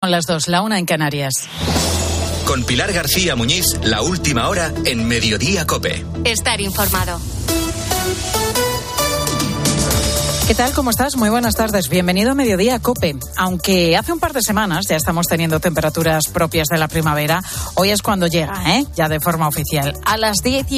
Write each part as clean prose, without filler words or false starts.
Son las 2, la 1 en Canarias. Con Pilar García Muñiz, la última hora en Mediodía COPE. Estar informado. ¿Qué tal? ¿Cómo estás? Muy buenas tardes. Bienvenido a Mediodía COPE. Aunque hace un par de semanas ya estamos teniendo temperaturas propias de la primavera, hoy es cuando llega, ya de forma oficial, a las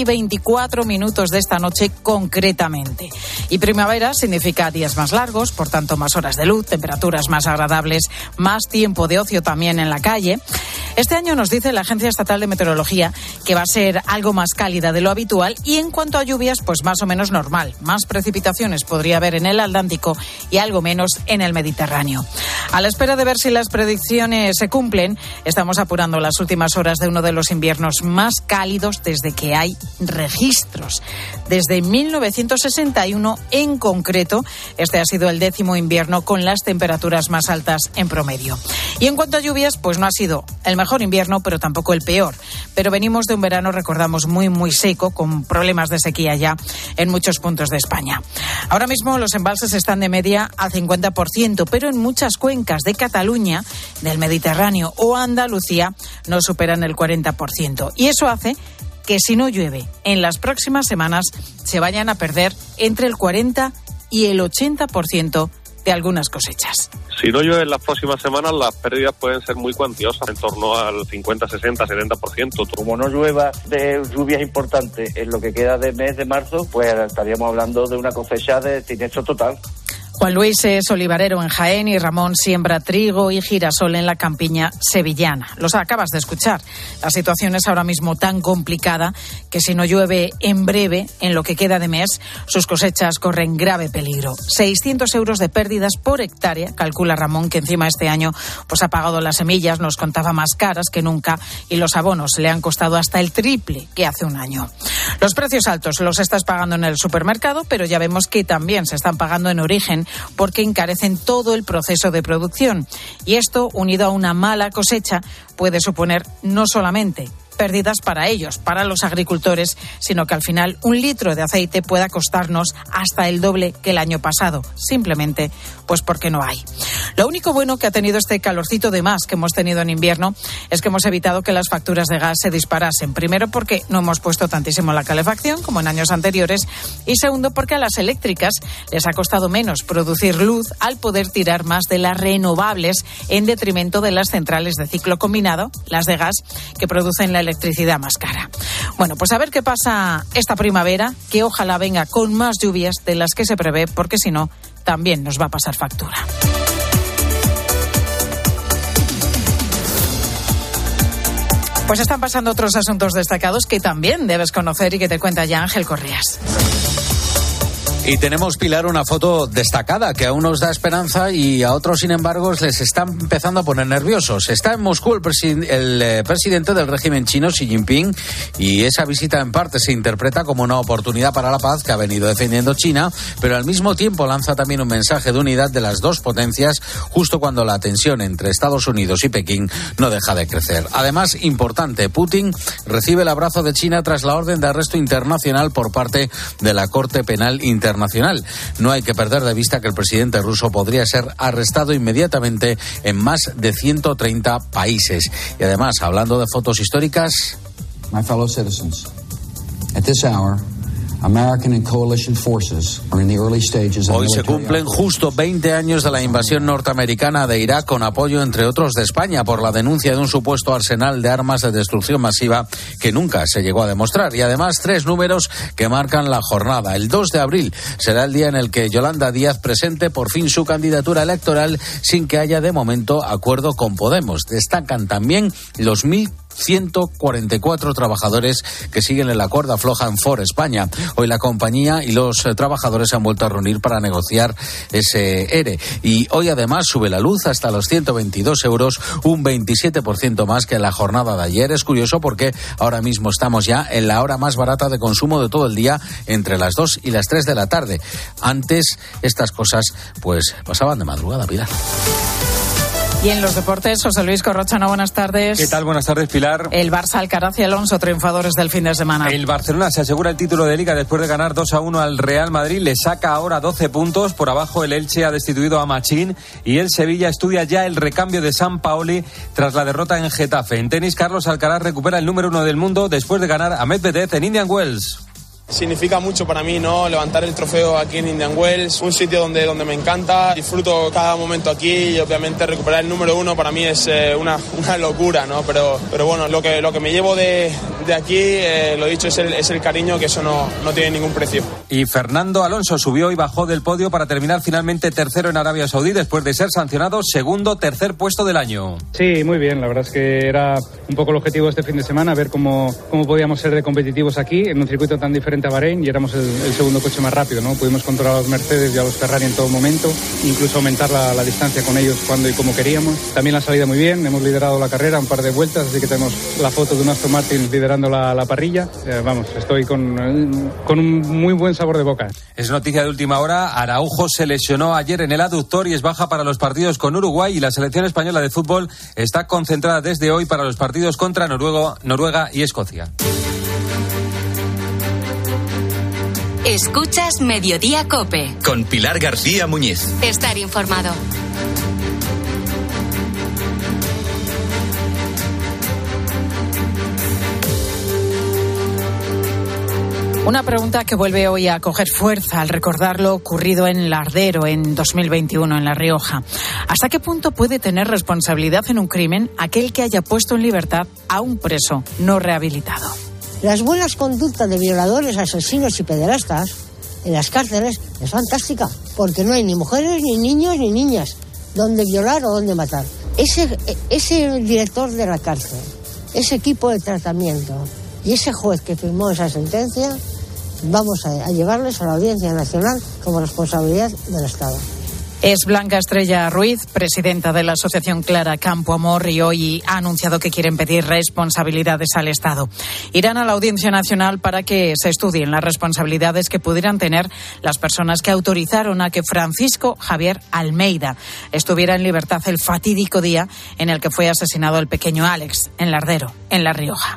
10:24 de esta noche concretamente. Y primavera significa días más largos, por tanto más horas de luz, temperaturas más agradables, más tiempo de ocio también en la calle. Este año nos dice la Agencia Estatal de Meteorología que va a ser algo más cálida de lo habitual y en cuanto a lluvias, pues más o menos normal. Más precipitaciones podría haber en el Atlántico y algo menos en el Mediterráneo. A la espera de ver si las predicciones se cumplen, estamos apurando las últimas horas de uno de los inviernos más cálidos desde que hay registros. Desde 1961 en concreto, este ha sido el 10º invierno con las temperaturas más altas en promedio. Y en cuanto a lluvias, pues no ha sido el mejor invierno, pero tampoco el peor. Pero venimos de un verano, recordamos, muy seco, con problemas de sequía ya en muchos puntos de España. Ahora mismo los embalses están de media al 50%, pero en muchas cuencas de Cataluña, del Mediterráneo o Andalucía no superan el 40%. Y eso hace que si no llueve en las próximas semanas se vayan a perder entre el 40 y el 80% de algunas cosechas. Si no llueve en las próximas semanas, las pérdidas pueden ser muy cuantiosas, en torno al 50, 60, 70%. Como no llueva de lluvias importantes en lo que queda del mes de marzo, pues estaríamos hablando de una cosecha de siniestro total. Juan Luis es olivarero en Jaén y Ramón siembra trigo y girasol en la campiña sevillana. Los acabas de escuchar. La situación es ahora mismo tan complicada que si no llueve en breve, en lo que queda de mes, sus cosechas corren grave peligro. 600 euros de pérdidas por hectárea, calcula Ramón, que encima este año pues ha pagado las semillas, nos contaba, más caras que nunca, y los abonos le han costado hasta el triple que hace un año. Los precios altos los estás pagando en el supermercado, pero ya vemos que también se están pagando en origen, porque encarecen todo el proceso de producción. Y esto, unido a una mala cosecha, puede suponer no solamente pérdidas para ellos, para los agricultores, sino que al final un litro de aceite pueda costarnos hasta el doble que el año pasado, simplemente pues porque no hay. Lo único bueno que ha tenido este calorcito de más que hemos tenido en invierno es que hemos evitado que las facturas de gas se disparasen. Primero, porque no hemos puesto tantísimo la calefacción como en años anteriores, y segundo, porque a las eléctricas les ha costado menos producir luz al poder tirar más de las renovables en detrimento de las centrales de ciclo combinado, las de gas, que producen la electricidad más cara. Bueno, pues a ver qué pasa esta primavera, que ojalá venga con más lluvias de las que se prevé, porque si no, también nos va a pasar factura. Pues están pasando otros asuntos destacados que también debes conocer y que te cuenta ya Ángel Correas. Y tenemos, Pilar, una foto destacada que a unos da esperanza y a otros, sin embargo, les está empezando a poner nerviosos. Está en Moscú el presidente del régimen chino, Xi Jinping, y esa visita en parte se interpreta como una oportunidad para la paz que ha venido defendiendo China, pero al mismo tiempo lanza también un mensaje de unidad de las dos potencias justo cuando la tensión entre Estados Unidos y Pekín no deja de crecer. Además, importante, Putin recibe el abrazo de China tras la orden de arresto internacional por parte de la Corte Penal Internacional. No hay que perder de vista que el presidente ruso podría ser arrestado inmediatamente en más de 130 países. Y además, hablando de fotos históricas, My fellow citizens, at this hour, American and coalition forces are in the early stages of hoy se cumplen justo 20 años de la invasión norteamericana de Irak, con apoyo, entre otros, de España por la denuncia de un supuesto arsenal de armas de destrucción masiva que nunca se llegó a demostrar. Y además, 3 números que marcan la jornada. El 2 de abril será el día en el que Yolanda Díaz presente por fin su candidatura electoral sin que haya de momento acuerdo con Podemos. Destacan también los 1.144 trabajadores que siguen en la cuerda floja en Ford España. Hoy la compañía y los trabajadores se han vuelto a reunir para negociar ese ERE. Y hoy además sube la luz hasta los 122 euros, un 27% más que en la jornada de ayer. Es curioso porque ahora mismo estamos ya en la hora más barata de consumo de todo el día, entre las 2 y las 3 de la tarde. Antes estas cosas pues pasaban de madrugada, Pilar. Y en los deportes, José Luis Corrochano, buenas tardes. ¿Qué tal? Buenas tardes, Pilar. El Barça, Alcaraz y Alonso, triunfadores del fin de semana. El Barcelona se asegura el título de Liga después de ganar 2-1 al Real Madrid. Le saca ahora 12 puntos. Por abajo el Elche ha destituido a Machín y el Sevilla estudia ya el recambio de Sampaoli tras la derrota en Getafe. En tenis, Carlos Alcaraz recupera el número 1 del mundo después de ganar a Medvedev en Indian Wells. Significa mucho para mí, ¿no? Levantar el trofeo aquí en Indian Wells, un sitio donde me encanta, disfruto cada momento aquí y obviamente recuperar el número 1 para mí es una locura, ¿no? Pero bueno, lo que me llevo de aquí, lo dicho, es el cariño, que eso no tiene ningún precio. Y Fernando Alonso subió y bajó del podio para terminar finalmente tercero en Arabia Saudí después de ser sancionado tercer puesto del año. Sí, muy bien, la verdad es que era un poco el objetivo de este fin de semana, ver cómo podíamos ser de competitivos aquí en un circuito tan diferente a Bahrein, y éramos el segundo coche más rápido, ¿no? Pudimos controlar a los Mercedes y a los Ferrari en todo momento, incluso aumentar la distancia con ellos cuando y como queríamos. También la salida muy bien, hemos liderado la carrera un par de vueltas, así que tenemos la foto de un Aston Martin liderando la parrilla. Estoy con un muy buen sabor de boca. Es noticia de última hora, Araujo se lesionó ayer en el aductor y es baja para los partidos con Uruguay, y la selección española de fútbol está concentrada desde hoy para los partidos contra Noruega y Escocia. Escuchas Mediodía COPE. Con Pilar García Muñiz. Estar informado. Una pregunta que vuelve hoy a coger fuerza al recordar lo ocurrido en Lardero en 2021 en La Rioja. ¿Hasta qué punto puede tener responsabilidad en un crimen aquel que haya puesto en libertad a un preso no rehabilitado? Las buenas conductas de violadores, asesinos y pederastas en las cárceles es fantástica, porque no hay ni mujeres, ni niños, ni niñas donde violar o donde matar. Ese director de la cárcel, ese equipo de tratamiento y ese juez que firmó esa sentencia, vamos a llevarles a la Audiencia Nacional como responsabilidad del Estado. Es Blanca Estrella Ruiz, presidenta de la Asociación Clara Campo Amor, y hoy ha anunciado que quieren pedir responsabilidades al Estado. Irán a la Audiencia Nacional para que se estudien las responsabilidades que pudieran tener las personas que autorizaron a que Francisco Javier Almeida estuviera en libertad el fatídico día en el que fue asesinado el pequeño Alex en Lardero, en La Rioja.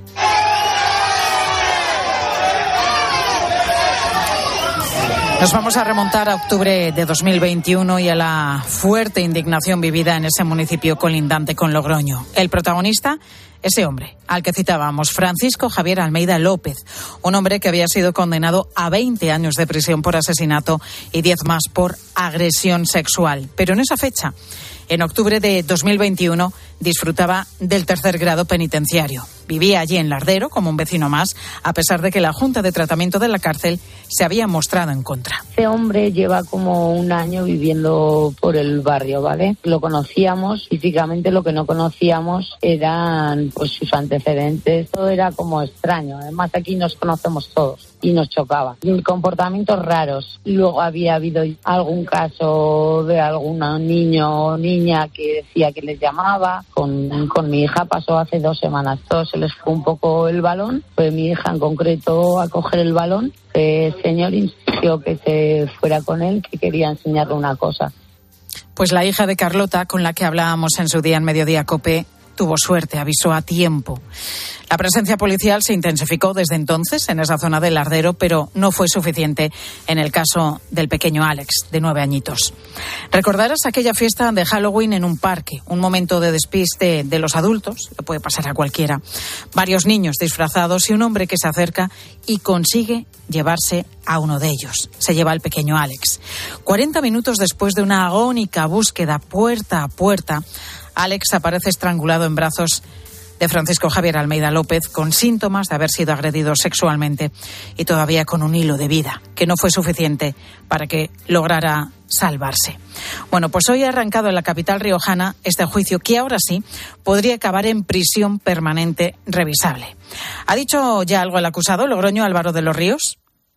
Nos vamos a remontar a octubre de 2021 y a la fuerte indignación vivida en ese municipio colindante con Logroño. El protagonista, ese hombre al que citábamos, Francisco Javier Almeida López, un hombre que había sido condenado a 20 años de prisión por asesinato y 10 más por agresión sexual. Pero en esa fecha, en octubre de 2021, disfrutaba del 3er grado penitenciario. Vivía allí en Lardero como un vecino más, a pesar de que la Junta de Tratamiento de la cárcel se había mostrado en contra. Este hombre lleva como un año viviendo por el barrio, ¿vale? Lo conocíamos físicamente, lo que no conocíamos eran pues sus antecedentes. Todo era como extraño. Además, aquí nos conocemos todos y nos chocaba. Comportamientos raros. Luego había habido algún caso de algún niño o niña que decía que les llamaba. Con mi hija pasó hace 2 semanas. Todos se les fue un poco el balón. Fue mi hija en concreto a coger el balón. El señor insistió que se fuera con él, que quería enseñarle una cosa. Pues la hija de Carlota, con la que hablábamos en su día en Mediodía COPE, tuvo suerte, avisó a tiempo. La presencia policial se intensificó desde entonces en esa zona del Lardero, pero no fue suficiente en el caso del pequeño Alex, de 9 añitos. Recordarás aquella fiesta de Halloween en un parque, un momento de despiste de los adultos, le puede pasar a cualquiera. Varios niños disfrazados y un hombre que se acerca y consigue llevarse a uno de ellos. Se lleva al pequeño Alex. 40 minutos después de una agónica búsqueda puerta a puerta, Alex aparece estrangulado en brazos de Francisco Javier Almeida López, con síntomas de haber sido agredido sexualmente y todavía con un hilo de vida, que no fue suficiente para que lograra salvarse. Bueno, pues hoy ha arrancado en la capital riojana este juicio que ahora sí podría acabar en prisión permanente revisable. ¿Ha dicho ya algo el acusado, Logroño Álvaro de los Ríos?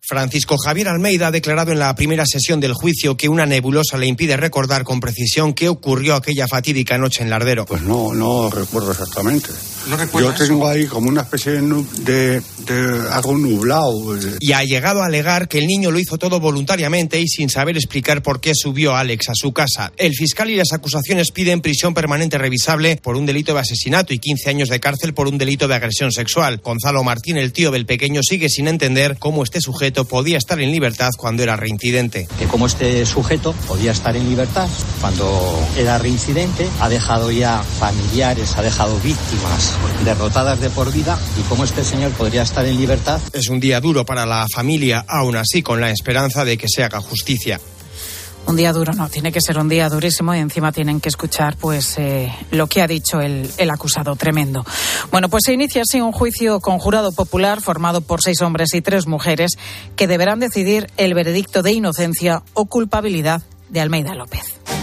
Francisco Javier Almeida ha declarado en la primera sesión del juicio que una nebulosa le impide recordar con precisión qué ocurrió aquella fatídica noche en Lardero. Pues no recuerdo exactamente. ¿No recuerdas? Yo tengo ahí como una especie de algo nublado. Y ha llegado a alegar que el niño lo hizo todo voluntariamente y sin saber explicar por qué subió a Alex a su casa. El fiscal y las acusaciones piden prisión permanente revisable por un delito de asesinato y 15 años de cárcel por un delito de agresión sexual. Gonzalo Martín, el tío del pequeño, sigue sin entender cómo este sujeto podía estar en libertad cuando era reincidente. Que como este sujeto podía estar en libertad cuando era reincidente, ha dejado ya familiares, ha dejado víctimas derrotadas de por vida, y cómo este señor podría estar en libertad. Es un día duro para la familia, aún así con la esperanza de que se haga justicia. Un día duro no, tiene que ser un día durísimo y encima tienen que escuchar lo que ha dicho el acusado, tremendo. Bueno, pues se inicia así un juicio con jurado popular formado por 6 hombres y 3 mujeres que deberán decidir el veredicto de inocencia o culpabilidad de Almeida López.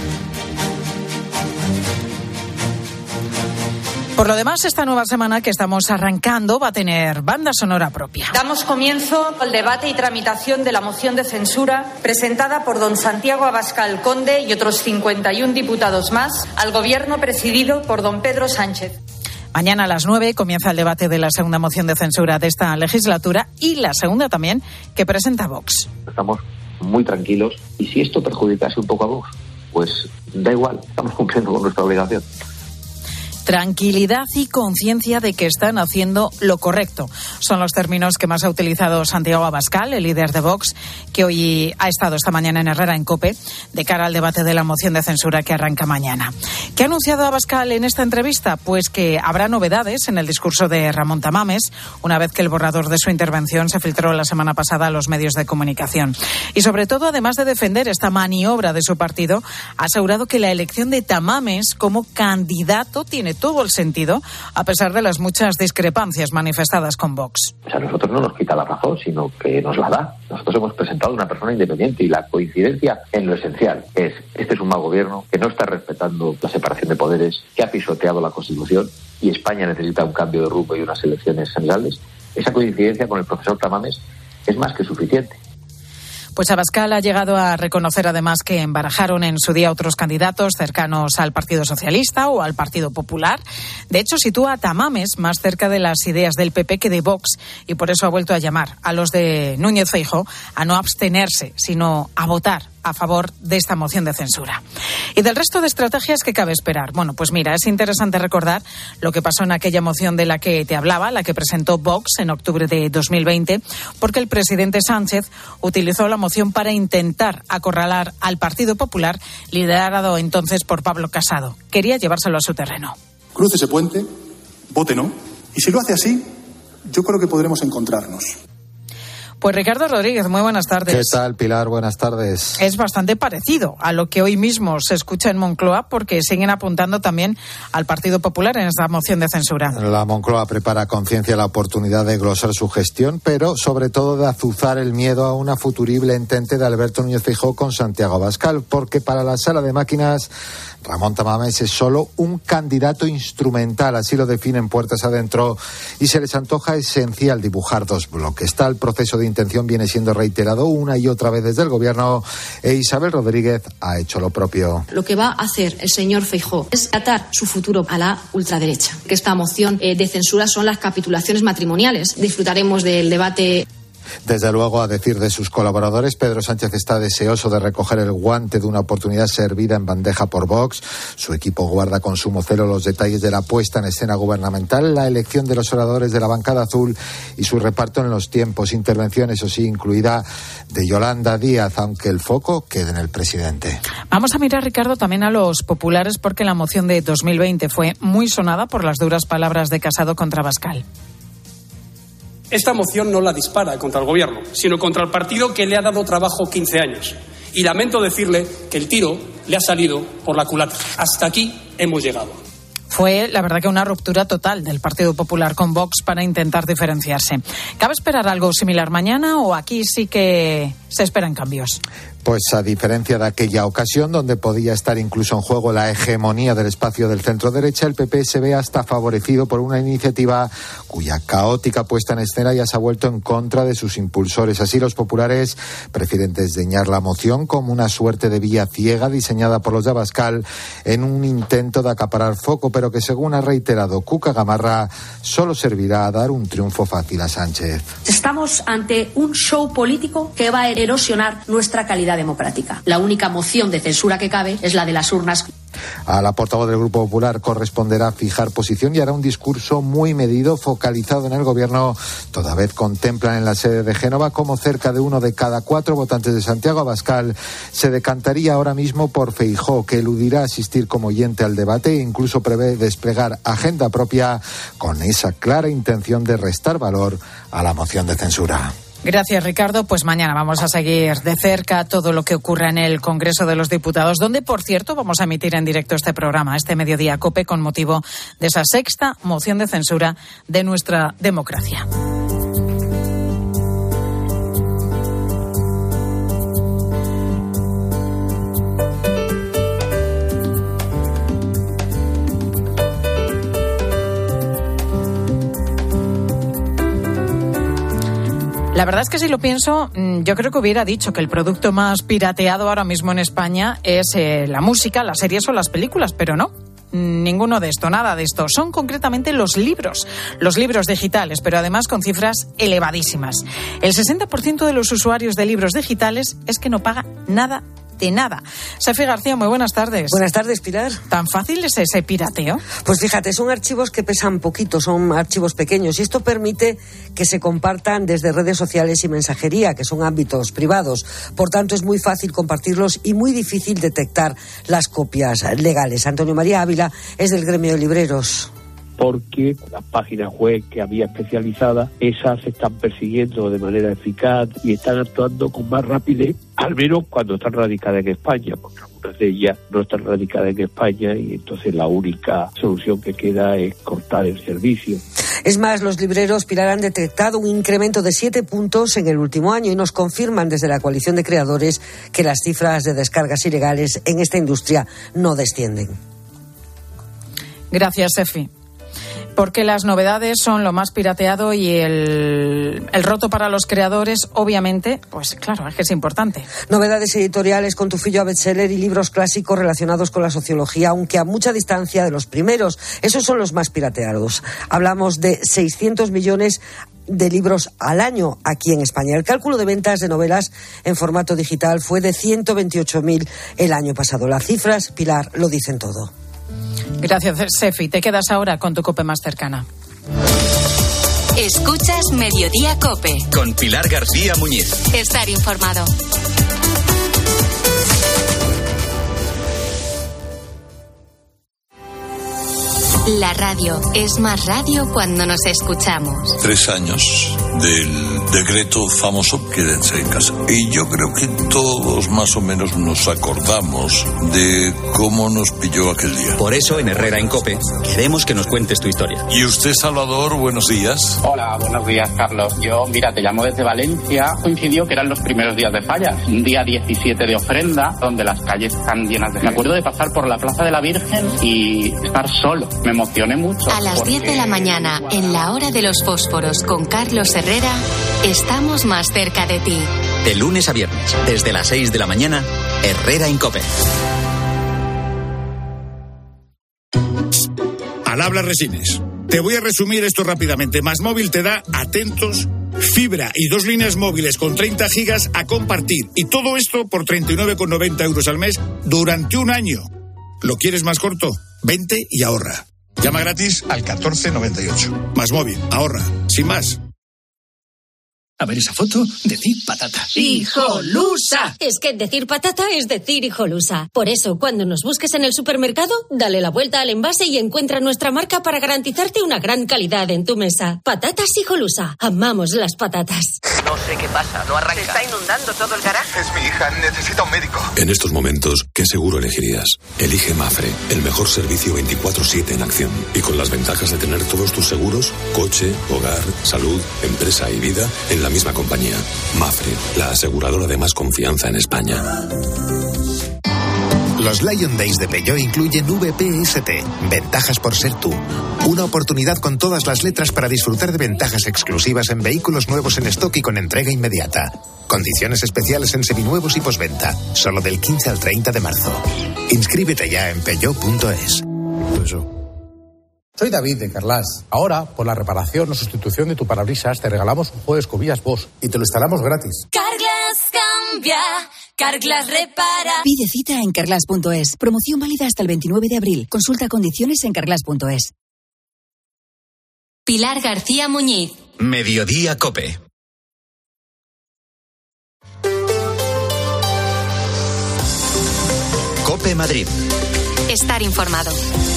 Por lo demás, esta nueva semana que estamos arrancando va a tener banda sonora propia. Damos comienzo al debate y tramitación de la moción de censura presentada por don Santiago Abascal Conde y otros 51 diputados más al Gobierno presidido por don Pedro Sánchez. Mañana a las 9 comienza el debate de la segunda moción de censura de esta legislatura y la segunda también que presenta Vox. Estamos muy tranquilos y si esto perjudicase un poco a Vox, pues da igual, estamos cumpliendo con nuestra obligación. Tranquilidad y conciencia de que están haciendo lo correcto. Son los términos que más ha utilizado Santiago Abascal, el líder de Vox, que hoy ha estado esta mañana en Herrera, en COPE, de cara al debate de la moción de censura que arranca mañana. ¿Qué ha anunciado Abascal en esta entrevista? Pues que habrá novedades en el discurso de Ramón Tamames, una vez que el borrador de su intervención se filtró la semana pasada a los medios de comunicación. Y sobre todo, además de defender esta maniobra de su partido, ha asegurado que la elección de Tamames como candidato tiene todo el sentido, a pesar de las muchas discrepancias manifestadas con Vox. O sea, a nosotros no nos quita la razón, sino que nos la da. Nosotros hemos presentado una persona independiente y la coincidencia en lo esencial es: este es un mal gobierno que no está respetando la separación de poderes, que ha pisoteado la Constitución y España necesita un cambio de rumbo y unas elecciones generales. Esa coincidencia con el profesor Tamames es más que suficiente. Pues Abascal ha llegado a reconocer además que embarajaron en su día otros candidatos cercanos al Partido Socialista o al Partido Popular. De hecho, sitúa a Tamames más cerca de las ideas del PP que de Vox y por eso ha vuelto a llamar a los de Núñez Feijóo a no abstenerse, sino a votar a favor de esta moción de censura. Y del resto de estrategias, ¿qué cabe esperar? Bueno, pues mira, es interesante recordar lo que pasó en aquella moción de la que te hablaba, la que presentó Vox en octubre de 2020, porque el presidente Sánchez utilizó la moción para intentar acorralar al Partido Popular, liderado entonces por Pablo Casado. Quería llevárselo a su terreno. Cruce ese puente, vote no, y si lo hace así, yo creo que podremos encontrarnos. Pues Ricardo Rodríguez, muy buenas tardes. ¿Qué tal, Pilar? Buenas tardes. Es bastante parecido a lo que hoy mismo se escucha en Moncloa, porque siguen apuntando también al Partido Popular en esta moción de censura. La Moncloa prepara a conciencia la oportunidad de glosar su gestión, pero sobre todo de azuzar el miedo a una futurible entente de Alberto Núñez Feijóo con Santiago Abascal, porque para la sala de máquinas Ramón Tamames es solo un candidato instrumental, así lo definen puertas adentro, y se les antoja esencial dibujar 2 bloques. Tal proceso de intención viene siendo reiterado una y otra vez desde el Gobierno, e Isabel Rodríguez ha hecho lo propio. Lo que va a hacer el señor Feijóo es atar su futuro a la ultraderecha. Que esta moción de censura son las capitulaciones matrimoniales. Disfrutaremos del debate. Desde luego, a decir de sus colaboradores, Pedro Sánchez está deseoso de recoger el guante de una oportunidad servida en bandeja por Vox. Su equipo guarda con sumo celo los detalles de la puesta en escena gubernamental, la elección de los oradores de la bancada azul y su reparto en los tiempos. Intervención, eso sí, incluida de Yolanda Díaz, aunque el foco quede en el presidente. Vamos a mirar, Ricardo, también a los populares, porque la moción de 2020 fue muy sonada por las duras palabras de Casado contra Abascal. Esta moción no la dispara contra el Gobierno, sino contra el partido que le ha dado trabajo 15 años. Y lamento decirle que el tiro le ha salido por la culata. Hasta aquí hemos llegado. Fue, la verdad, que una ruptura total del Partido Popular con Vox para intentar diferenciarse. ¿Cabe esperar algo similar mañana o aquí sí que se esperan cambios. Pues a diferencia de aquella ocasión, donde podía estar incluso en juego la hegemonía del espacio del centro-derecha, el PP se ve hasta favorecido por una iniciativa cuya caótica puesta en escena ya se ha vuelto en contra de sus impulsores. Así, los populares prefieren desdeñar la moción como una suerte de vía ciega diseñada por los de Abascal en un intento de acaparar foco, pero que, según ha reiterado Cuca Gamarra, solo servirá a dar un triunfo fácil a Sánchez. Estamos ante un show político que va a erosionar nuestra calidad democrática. La única moción de censura que cabe es la de las urnas. A la portavoz del Grupo Popular corresponderá fijar posición y hará un discurso muy medido, focalizado en el gobierno, toda vez contemplan en la sede de Génova como cerca de 1 de cada 4 votantes de Santiago Abascal se decantaría ahora mismo por Feijóo, que eludirá asistir como oyente al debate e incluso prevé desplegar agenda propia con esa clara intención de restar valor a la moción de censura. Gracias, Ricardo. Pues mañana vamos a seguir de cerca todo lo que ocurra en el Congreso de los Diputados, donde, por cierto, vamos a emitir en directo este programa, este Mediodía COPE, con motivo de esa 6ª moción de censura de nuestra democracia. La verdad es que si lo pienso, yo creo que hubiera dicho que el producto más pirateado ahora mismo en España es la música, las series o las películas, pero no. Ninguno de esto, nada de esto. Son concretamente los libros digitales, pero además con cifras elevadísimas. El 60% de los usuarios de libros digitales es que no paga nada de nada. Sefi García, muy buenas tardes. Buenas tardes, Pilar. ¿Tan fácil es ese pirateo? Pues fíjate, son archivos que pesan poquito, son archivos pequeños, y esto permite que se compartan desde redes sociales y mensajería, que son ámbitos privados. Por tanto, es muy fácil compartirlos y muy difícil detectar las copias legales. Antonio María Ávila es del gremio de libreros. Porque las páginas web que había especializadas, esas se están persiguiendo de manera eficaz y están actuando con más rapidez, al menos cuando están radicadas en España, porque algunas de ellas no están radicadas en España y entonces la única solución que queda es cortar el servicio. Es más, los libreros, Pilar, han detectado un incremento de 7 puntos en el último año y nos confirman desde la coalición de creadores que las cifras de descargas ilegales en esta industria no descienden. Gracias, Sefi. Porque las novedades son lo más pirateado y el roto para los creadores, obviamente, pues claro, es que es importante. Novedades editoriales con Tufillo a bestseller y libros clásicos relacionados con la sociología, aunque a mucha distancia de los primeros. Esos son los más pirateados. Hablamos de 600 millones de libros al año aquí en España. El cálculo de ventas de novelas en formato digital fue de 128.000 el año pasado. Las cifras, Pilar, lo dicen todo. Gracias, Sefi. Te quedas ahora con tu COPE más cercana. Escuchas Mediodía COPE. Con Pilar García Muñiz. Estar informado. La radio es más radio cuando nos escuchamos. 3 años del decreto famoso, quédense en casa. Y yo creo que todos más o menos nos acordamos de cómo nos pilló aquel día. Por eso en Herrera en COPE queremos que nos cuentes tu historia. Y usted, Salvador, buenos días. Hola, buenos días, Carlos. Yo, mira, te llamo desde Valencia. Coincidió que eran los primeros días de fallas. Un día 17 de ofrenda, donde las calles están llenas de... Me acuerdo de pasar por la Plaza de la Virgen y estar solo. Me emocioné mucho. A las 10 de la mañana, en la hora de los fósforos con Carlos Herrera, estamos más cerca de ti. De lunes a viernes, desde las 6 de la mañana, Herrera en COPE. Al habla Resines. Te voy a resumir esto rápidamente. MásMóvil te da, atentos, fibra y 2 líneas móviles con 30 gigas a compartir. Y todo esto por 39,90 euros al mes durante un año. ¿Lo quieres más corto? Vente y ahorra. Llama gratis al 1498. MásMóvil, ahorra, sin más. A ver esa foto, decir patata. ¡Hijolusa! Es que decir patata es decir hijolusa. Por eso, cuando nos busques en el supermercado, dale la vuelta al envase y encuentra nuestra marca para garantizarte una gran calidad en tu mesa. Patatas Hijolusa. Amamos las patatas. No sé qué pasa, no arranca. ¿Se está inundando todo el garaje? Es mi hija, necesita un médico. En estos momentos, ¿qué seguro elegirías? Elige Mafre, el mejor servicio 24/7 en acción. Y con las ventajas de tener todos tus seguros, coche, hogar, salud, empresa y vida, en la misma compañía. Mafre, la aseguradora de más confianza en España. Los Lion Days de Peugeot incluyen VPST, ventajas por ser tú. Una oportunidad con todas las letras para disfrutar de ventajas exclusivas en vehículos nuevos en stock y con entrega inmediata. Condiciones especiales en seminuevos y postventa, solo del 15 al 30 de marzo. Inscríbete ya en peugeot.es. Soy David de Carglass. Ahora, por la reparación o sustitución de tu parabrisas, te regalamos un juego de escobillas Bosch y te lo instalamos gratis. Carglass cambia, Carglass repara. Pide cita en carglass.es. Promoción válida hasta el 29 de abril. Consulta condiciones en carglass.es. Pilar García Muñiz. Mediodía COPE. COPE Madrid. Estar informado.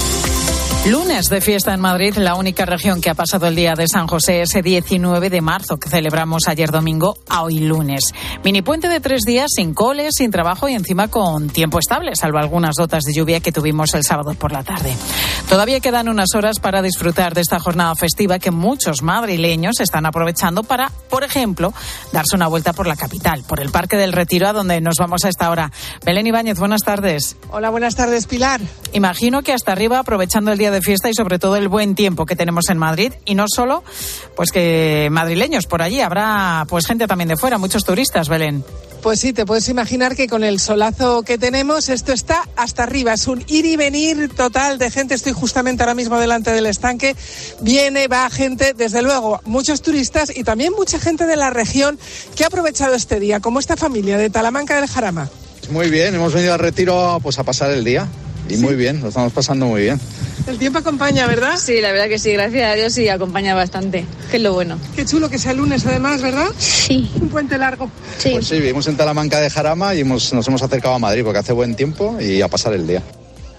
Lunes de fiesta en Madrid, la única región que ha pasado el día de San José ese 19 de marzo que celebramos ayer domingo a hoy lunes. Mini puente de 3 días sin coles, sin trabajo y encima con tiempo estable, salvo algunas gotas de lluvia que tuvimos el sábado por la tarde. Todavía quedan unas horas para disfrutar de esta jornada festiva que muchos madrileños están aprovechando para, por ejemplo, darse una vuelta por la capital, por el Parque del Retiro, a donde nos vamos a esta hora. Belén Ibáñez, buenas tardes. Hola, buenas tardes, Pilar. Imagino que hasta arriba aprovechando el día de fiesta y sobre todo el buen tiempo que tenemos en Madrid, y no solo pues que madrileños por allí, habrá pues gente también de fuera, muchos turistas, Belén. Pues sí, te puedes imaginar que con el solazo que tenemos esto está hasta arriba, es un ir y venir total de gente. Estoy justamente ahora mismo delante del estanque, viene, va gente, desde luego muchos turistas y también mucha gente de la región que ha aprovechado este día, como esta familia de Talamanca del Jarama. Muy bien, hemos venido al Retiro pues a pasar el día. Y ¿sí? Muy bien, lo estamos pasando muy bien. El tiempo acompaña, ¿verdad? Sí, la verdad que sí, gracias a Dios sí, acompaña bastante, que es lo bueno. Qué chulo que sea lunes además, ¿verdad? Sí. Un puente largo. Sí. Pues sí, vivimos en Talamanca de Jarama y nos hemos acercado a Madrid porque hace buen tiempo y a pasar el día.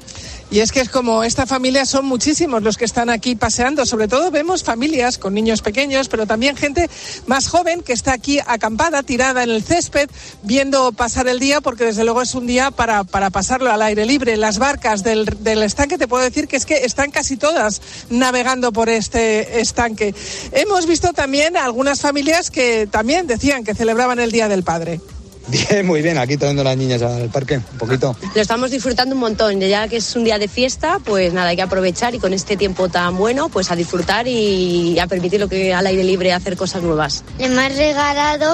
Y es que es como esta familia, son muchísimos los que están aquí paseando. Sobre todo vemos familias con niños pequeños, pero también gente más joven que está aquí acampada, tirada en el césped, viendo pasar el día, porque desde luego es un día para pasarlo al aire libre. Las barcas del estanque, te puedo decir que es que están casi todas navegando por este estanque. Hemos visto también algunas familias que también decían que celebraban el Día del Padre. Bien, muy bien, aquí trayendo las niñas al parque, un poquito. Lo estamos disfrutando un montón, ya que es un día de fiesta, pues nada, hay que aprovechar y con este tiempo tan bueno, pues a disfrutar y a permitir lo que al aire libre, hacer cosas nuevas. Le hemos regalado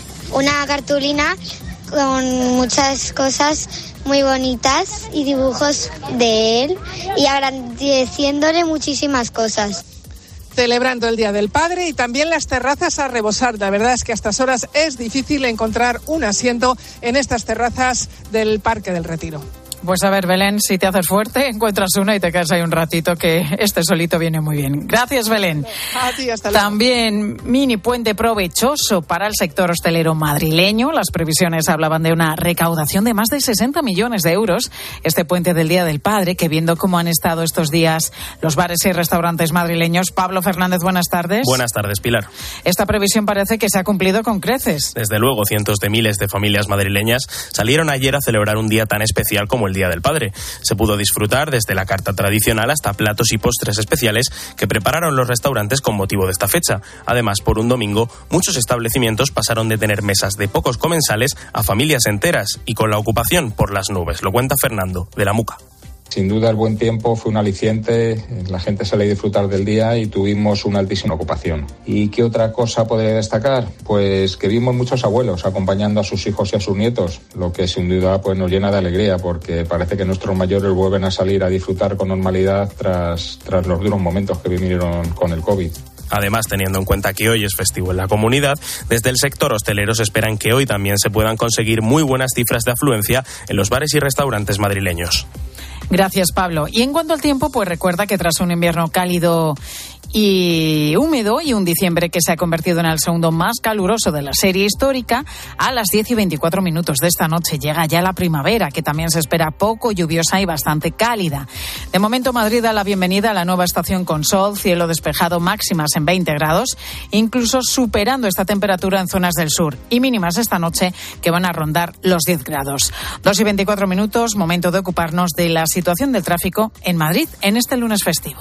una cartulina con muchas cosas muy bonitas y dibujos de él y agradeciéndole muchísimas cosas. Celebrando el Día del Padre y también las terrazas a rebosar. La verdad es que a estas horas es difícil encontrar un asiento en estas terrazas del Parque del Retiro. Pues a ver, Belén, si te haces fuerte, encuentras una y te quedas ahí un ratito, que este solito viene muy bien. Gracias, Belén. A ti, hasta luego. También mini puente provechoso para el sector hostelero madrileño. Las previsiones hablaban de una recaudación de más de 60 millones de euros. Este puente del Día del Padre, que viendo cómo han estado estos días los bares y restaurantes madrileños. Pablo Fernández, buenas tardes. Buenas tardes, Pilar. Esta previsión parece que se ha cumplido con creces. Desde luego, cientos de miles de familias madrileñas salieron ayer a celebrar un día tan especial como el Día del Padre. Se pudo disfrutar desde la carta tradicional hasta platos y postres especiales que prepararon los restaurantes con motivo de esta fecha. Además, por un domingo, muchos establecimientos pasaron de tener mesas de pocos comensales a familias enteras y con la ocupación por las nubes. Lo cuenta Fernando, de la Muca. Sin duda el buen tiempo fue un aliciente, la gente salió a disfrutar del día y tuvimos una altísima ocupación. ¿Y qué otra cosa podría destacar? Pues que vimos muchos abuelos acompañando a sus hijos y a sus nietos, lo que sin duda pues nos llena de alegría porque parece que nuestros mayores vuelven a salir a disfrutar con normalidad tras los duros momentos que vinieron con el COVID. Además, teniendo en cuenta que hoy es festivo en la comunidad, desde el sector hostelero se esperan que hoy también se puedan conseguir muy buenas cifras de afluencia en los bares y restaurantes madrileños. Gracias, Pablo. Y en cuanto al tiempo, pues recuerda que tras un invierno cálido y húmedo, y un diciembre que se ha convertido en el segundo más caluroso de la serie histórica. A las 10:24 de esta noche llega ya la primavera, que también se espera poco lluviosa y bastante cálida. De momento, Madrid da la bienvenida a la nueva estación con sol, cielo despejado, máximas en 20 grados, incluso superando esta temperatura en zonas del sur, y mínimas esta noche que van a rondar los 10 grados. 2:24, momento de ocuparnos de la situación del tráfico en Madrid en este lunes festivo.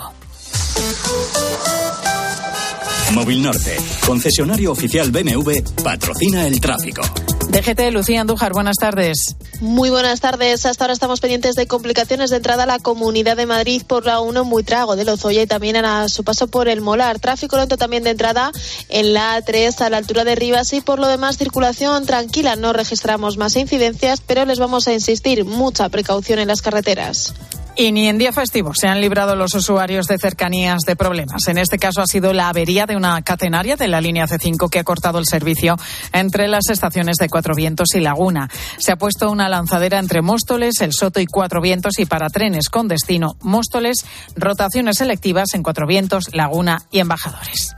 Móvil Norte, concesionario oficial BMW, patrocina el tráfico. DGT, Lucía Andújar, buenas tardes. Muy buenas tardes. Hasta ahora estamos pendientes de complicaciones de entrada a la Comunidad de Madrid por la 1 en Buitrago de Lozoya y también a su paso por el Molar. Tráfico lento también de entrada en la A3 a la altura de Rivas y por lo demás circulación tranquila. No registramos más incidencias, pero les vamos a insistir, mucha precaución en las carreteras. Y ni en día festivo se han librado los usuarios de cercanías de problemas. En este caso ha sido la avería de una catenaria de la línea C5 que ha cortado el servicio entre las estaciones de Cuatro Vientos y Laguna. Se ha puesto una lanzadera entre Móstoles, El Soto y Cuatro Vientos, y para trenes con destino Móstoles, rotaciones selectivas en Cuatro Vientos, Laguna y Embajadores.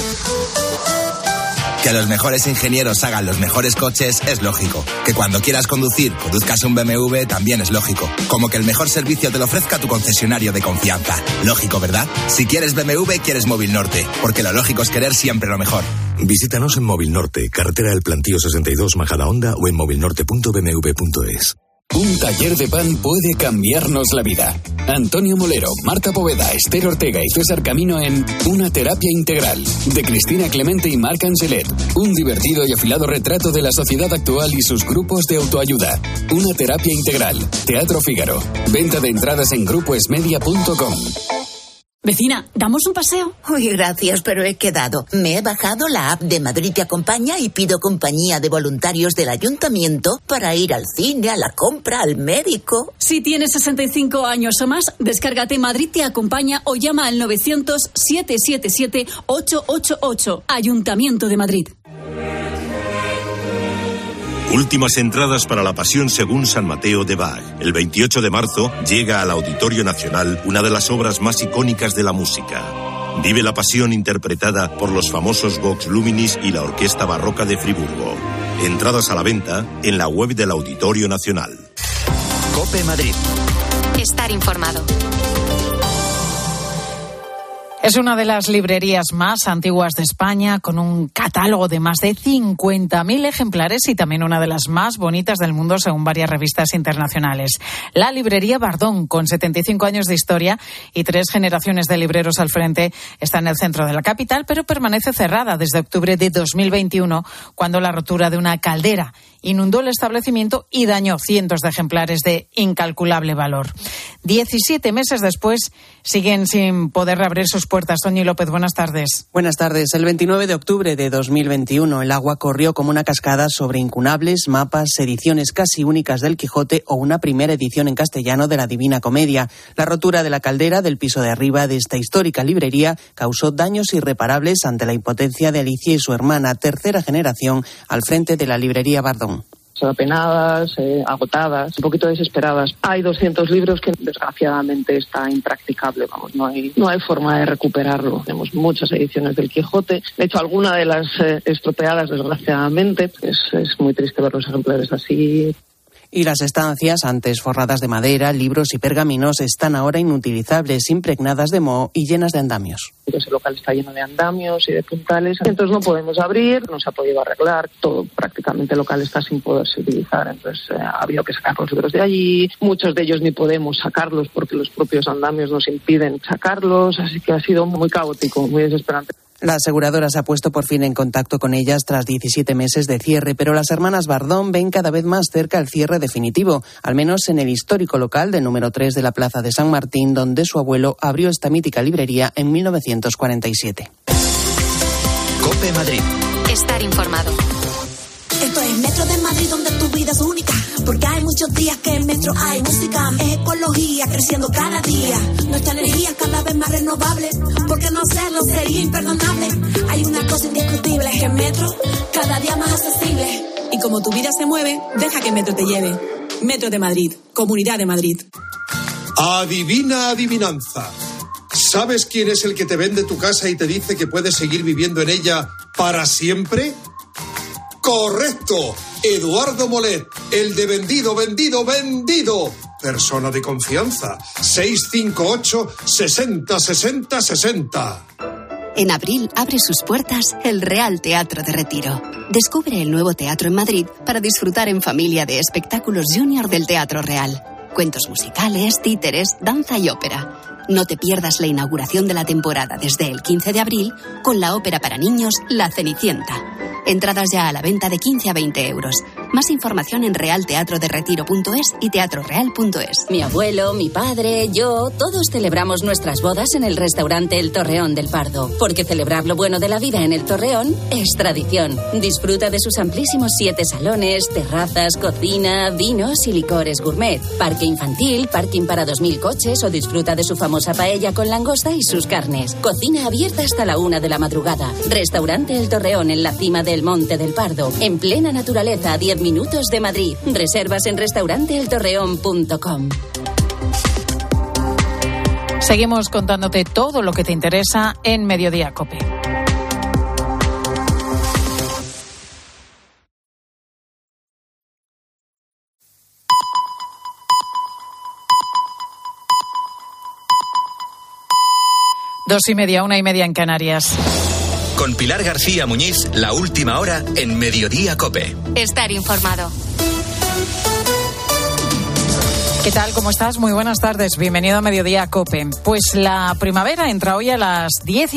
Que los mejores ingenieros hagan los mejores coches es lógico. Que cuando quieras conducir, conduzcas un BMW también es lógico. Como que el mejor servicio te lo ofrezca tu concesionario de confianza. Lógico, ¿verdad? Si quieres BMW, quieres Móvil Norte. Porque lo lógico es querer siempre lo mejor. Visítanos en Móvil Norte, carretera del Plantío 62, Majadahonda, o en movilnorte.bmw.es. Un taller de pan puede cambiarnos la vida. Antonio Molero, Marta Poveda, Esther Ortega y César Camino en Una terapia integral, de Cristina Clemente y Marc Angelet. Un divertido y afilado retrato de la sociedad actual y sus grupos de autoayuda. Una terapia integral. Teatro Fígaro. Venta de entradas en grupoesmedia.com. Vecina, ¿damos un paseo? Uy, gracias, pero he quedado. Me he bajado la app de Madrid Te Acompaña y pido compañía de voluntarios del ayuntamiento para ir al cine, a la compra, al médico. Si tienes 65 años o más, descárgate Madrid Te Acompaña o llama al 900-777-888. Ayuntamiento de Madrid. Últimas entradas para La Pasión según San Mateo de Bach. El 28 de marzo llega al Auditorio Nacional una de las obras más icónicas de la música. Vive la Pasión interpretada por los famosos Vox Luminis y la Orquesta Barroca de Friburgo. Entradas a la venta en la web del Auditorio Nacional. COPE Madrid. Estar informado. Es una de las librerías más antiguas de España, con un catálogo de más de 50.000 ejemplares y también una de las más bonitas del mundo según varias revistas internacionales. La librería Bardón, con 75 años de historia y 3 generaciones de libreros al frente, está en el centro de la capital, pero permanece cerrada desde octubre de 2021, cuando la rotura de una caldera inundó el establecimiento y dañó cientos de ejemplares de incalculable valor. 17 meses después siguen sin poder reabrir sus puertas. Toñi López, buenas tardes. Buenas tardes. El 29 de octubre de 2021 el agua corrió como una cascada sobre incunables, mapas, ediciones casi únicas del Quijote o una primera edición en castellano de la Divina Comedia. La rotura de la caldera del piso de arriba de esta histórica librería causó daños irreparables ante la impotencia de Alicia y su hermana, tercera generación, al frente de la librería Bardón. Apenadas, agotadas, un poquito desesperadas. Hay 200 libros que desgraciadamente está impracticable, no hay forma de recuperarlo. Tenemos muchas ediciones del Quijote, de hecho alguna de las estropeadas desgraciadamente. Es muy triste ver los ejemplares así. Y las estancias, antes forradas de madera, libros y pergaminos, están ahora inutilizables, impregnadas de moho y llenas de andamios. Ese local está lleno de andamios y de puntales, entonces no podemos abrir, no se ha podido arreglar, todo prácticamente el local está sin poderse utilizar, entonces ha habido que sacar los libros de allí, muchos de ellos ni podemos sacarlos porque los propios andamios nos impiden sacarlos, así que ha sido muy caótico, muy desesperante. La aseguradora se ha puesto por fin en contacto con ellas tras 17 meses de cierre, pero las hermanas Bardón ven cada vez más cerca el cierre definitivo, al menos en el histórico local del número 3 de la Plaza de San Martín, donde su abuelo abrió esta mítica librería en 1947. COPE Madrid. Estar informado. Esto es Metro de Madrid, donde tu vida es única, porque hay muchos días que en Metro hay música, es ecología creciendo cada día, nuestra energía cada vez más renovable, porque no hacerlo sería imperdonable. Hay una cosa indiscutible, es que Metro cada día más accesible, y como tu vida se mueve, deja que Metro te lleve. Metro de Madrid, Comunidad de Madrid. Adivina adivinanza. ¿Sabes quién es el que te vende tu casa y te dice que puedes seguir viviendo en ella para siempre? ¡Correcto! Eduardo Molet, el de vendido. Persona de confianza. 658 60 60 60. En abril abre sus puertas el Real Teatro de Retiro. Descubre el nuevo teatro en Madrid para disfrutar en familia de espectáculos junior del Teatro Real. Cuentos musicales, títeres, danza y ópera. No te pierdas la inauguración de la temporada desde el 15 de abril con la ópera para niños La Cenicienta. Entradas ya a la venta de 15 a 20 euros. Más información en realteatroderetiro.es y teatroreal.es. Mi abuelo, mi padre, yo, todos celebramos nuestras bodas en el restaurante El Torreón del Pardo. Porque celebrar lo bueno de la vida en El Torreón es tradición. Disfruta de sus amplísimos 7 salones, terrazas, cocina, vinos y licores gourmet. Parque infantil, parking para 2000 coches o disfruta de su famosa paella con langosta y sus carnes. Cocina abierta hasta la 1 de la madrugada. Restaurante El Torreón en la cima del Monte del Pardo. En plena naturaleza a 10 minutos de Madrid. Reservas en restauranteeltorreón.com. Seguimos contándote todo lo que te interesa en Mediodía COPE. Dos y media, 1:30 en Canarias. Con Pilar García Muñiz, la última hora en Mediodía COPE. Estar informado. ¿Qué tal? ¿Cómo estás? Muy buenas tardes. Bienvenido a Mediodía COPE. Pues la primavera entra hoy a las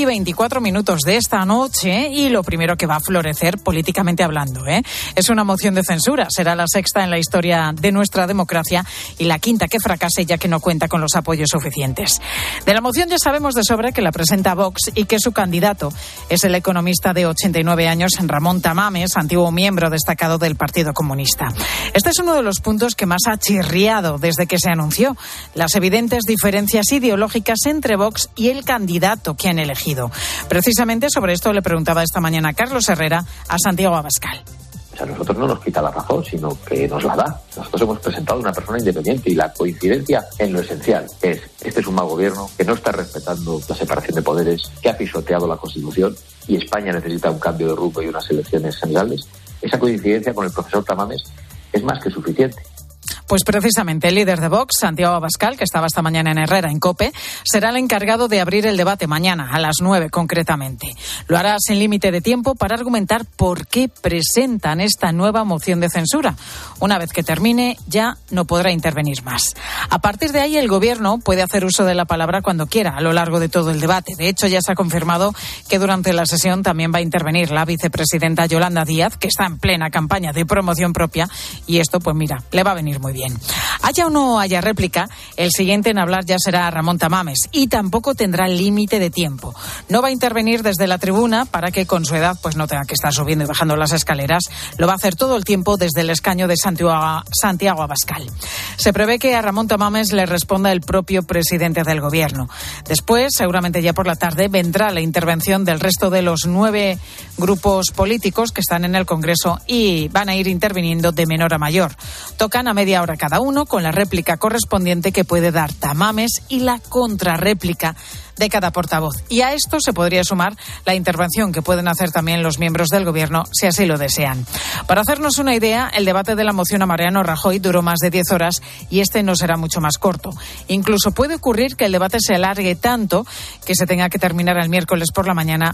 10:24 de esta noche y lo primero que va a florecer políticamente hablando, es una moción de censura. Será la sexta en la historia de nuestra democracia y la quinta que fracase ya que no cuenta con los apoyos suficientes. De la moción ya sabemos de sobra que la presenta Vox y que su candidato es el economista de 89 años, Ramón Tamames, antiguo miembro destacado del Partido Comunista. Este es uno de los puntos que más ha chirriado desde que se anunció las evidentes diferencias ideológicas entre Vox y el candidato que han elegido. Precisamente sobre esto le preguntaba esta mañana Carlos Herrera a Santiago Abascal. A nosotros no nos quita la razón, sino que nos la da. Nosotros hemos presentado una persona independiente y la coincidencia en lo esencial es: este es un mal gobierno que no está respetando la separación de poderes, que ha pisoteado la Constitución y España necesita un cambio de rumbo y unas elecciones generales. Esa coincidencia con el profesor Tamames es más que suficiente. Pues precisamente el líder de Vox, Santiago Abascal, que estaba esta mañana en Herrera, en COPE, será el encargado de abrir el debate mañana, a las 9 concretamente. Lo hará sin límite de tiempo para argumentar por qué presentan esta nueva moción de censura. Una vez que termine, ya no podrá intervenir más. A partir de ahí, el Gobierno puede hacer uso de la palabra cuando quiera, a lo largo de todo el debate. De hecho, ya se ha confirmado que durante la sesión también va a intervenir la vicepresidenta Yolanda Díaz, que está en plena campaña de promoción propia, y esto, pues mira, le va a venir muy bien. Haya o no haya réplica, el siguiente en hablar ya será Ramón Tamames y tampoco tendrá límite de tiempo. No va a intervenir desde la tribuna para que con su edad pues no tenga que estar subiendo y bajando las escaleras. Lo va a hacer todo el tiempo desde el escaño de Santiago Abascal. Se prevé que a Ramón Tamames le responda el propio presidente del Gobierno. Después, seguramente ya por la tarde, vendrá la intervención del resto de los 9 grupos políticos que están en el Congreso y van a ir interviniendo de menor a mayor. Tocan a media hora cada uno, con la réplica correspondiente que puede dar Tamames y la contrarréplica de cada portavoz. Y a esto se podría sumar la intervención que pueden hacer también los miembros del Gobierno, si así lo desean. Para hacernos una idea, el debate de la moción a Mariano Rajoy duró más de 10 horas y este no será mucho más corto. Incluso puede ocurrir que el debate se alargue tanto que se tenga que terminar el miércoles por la mañana,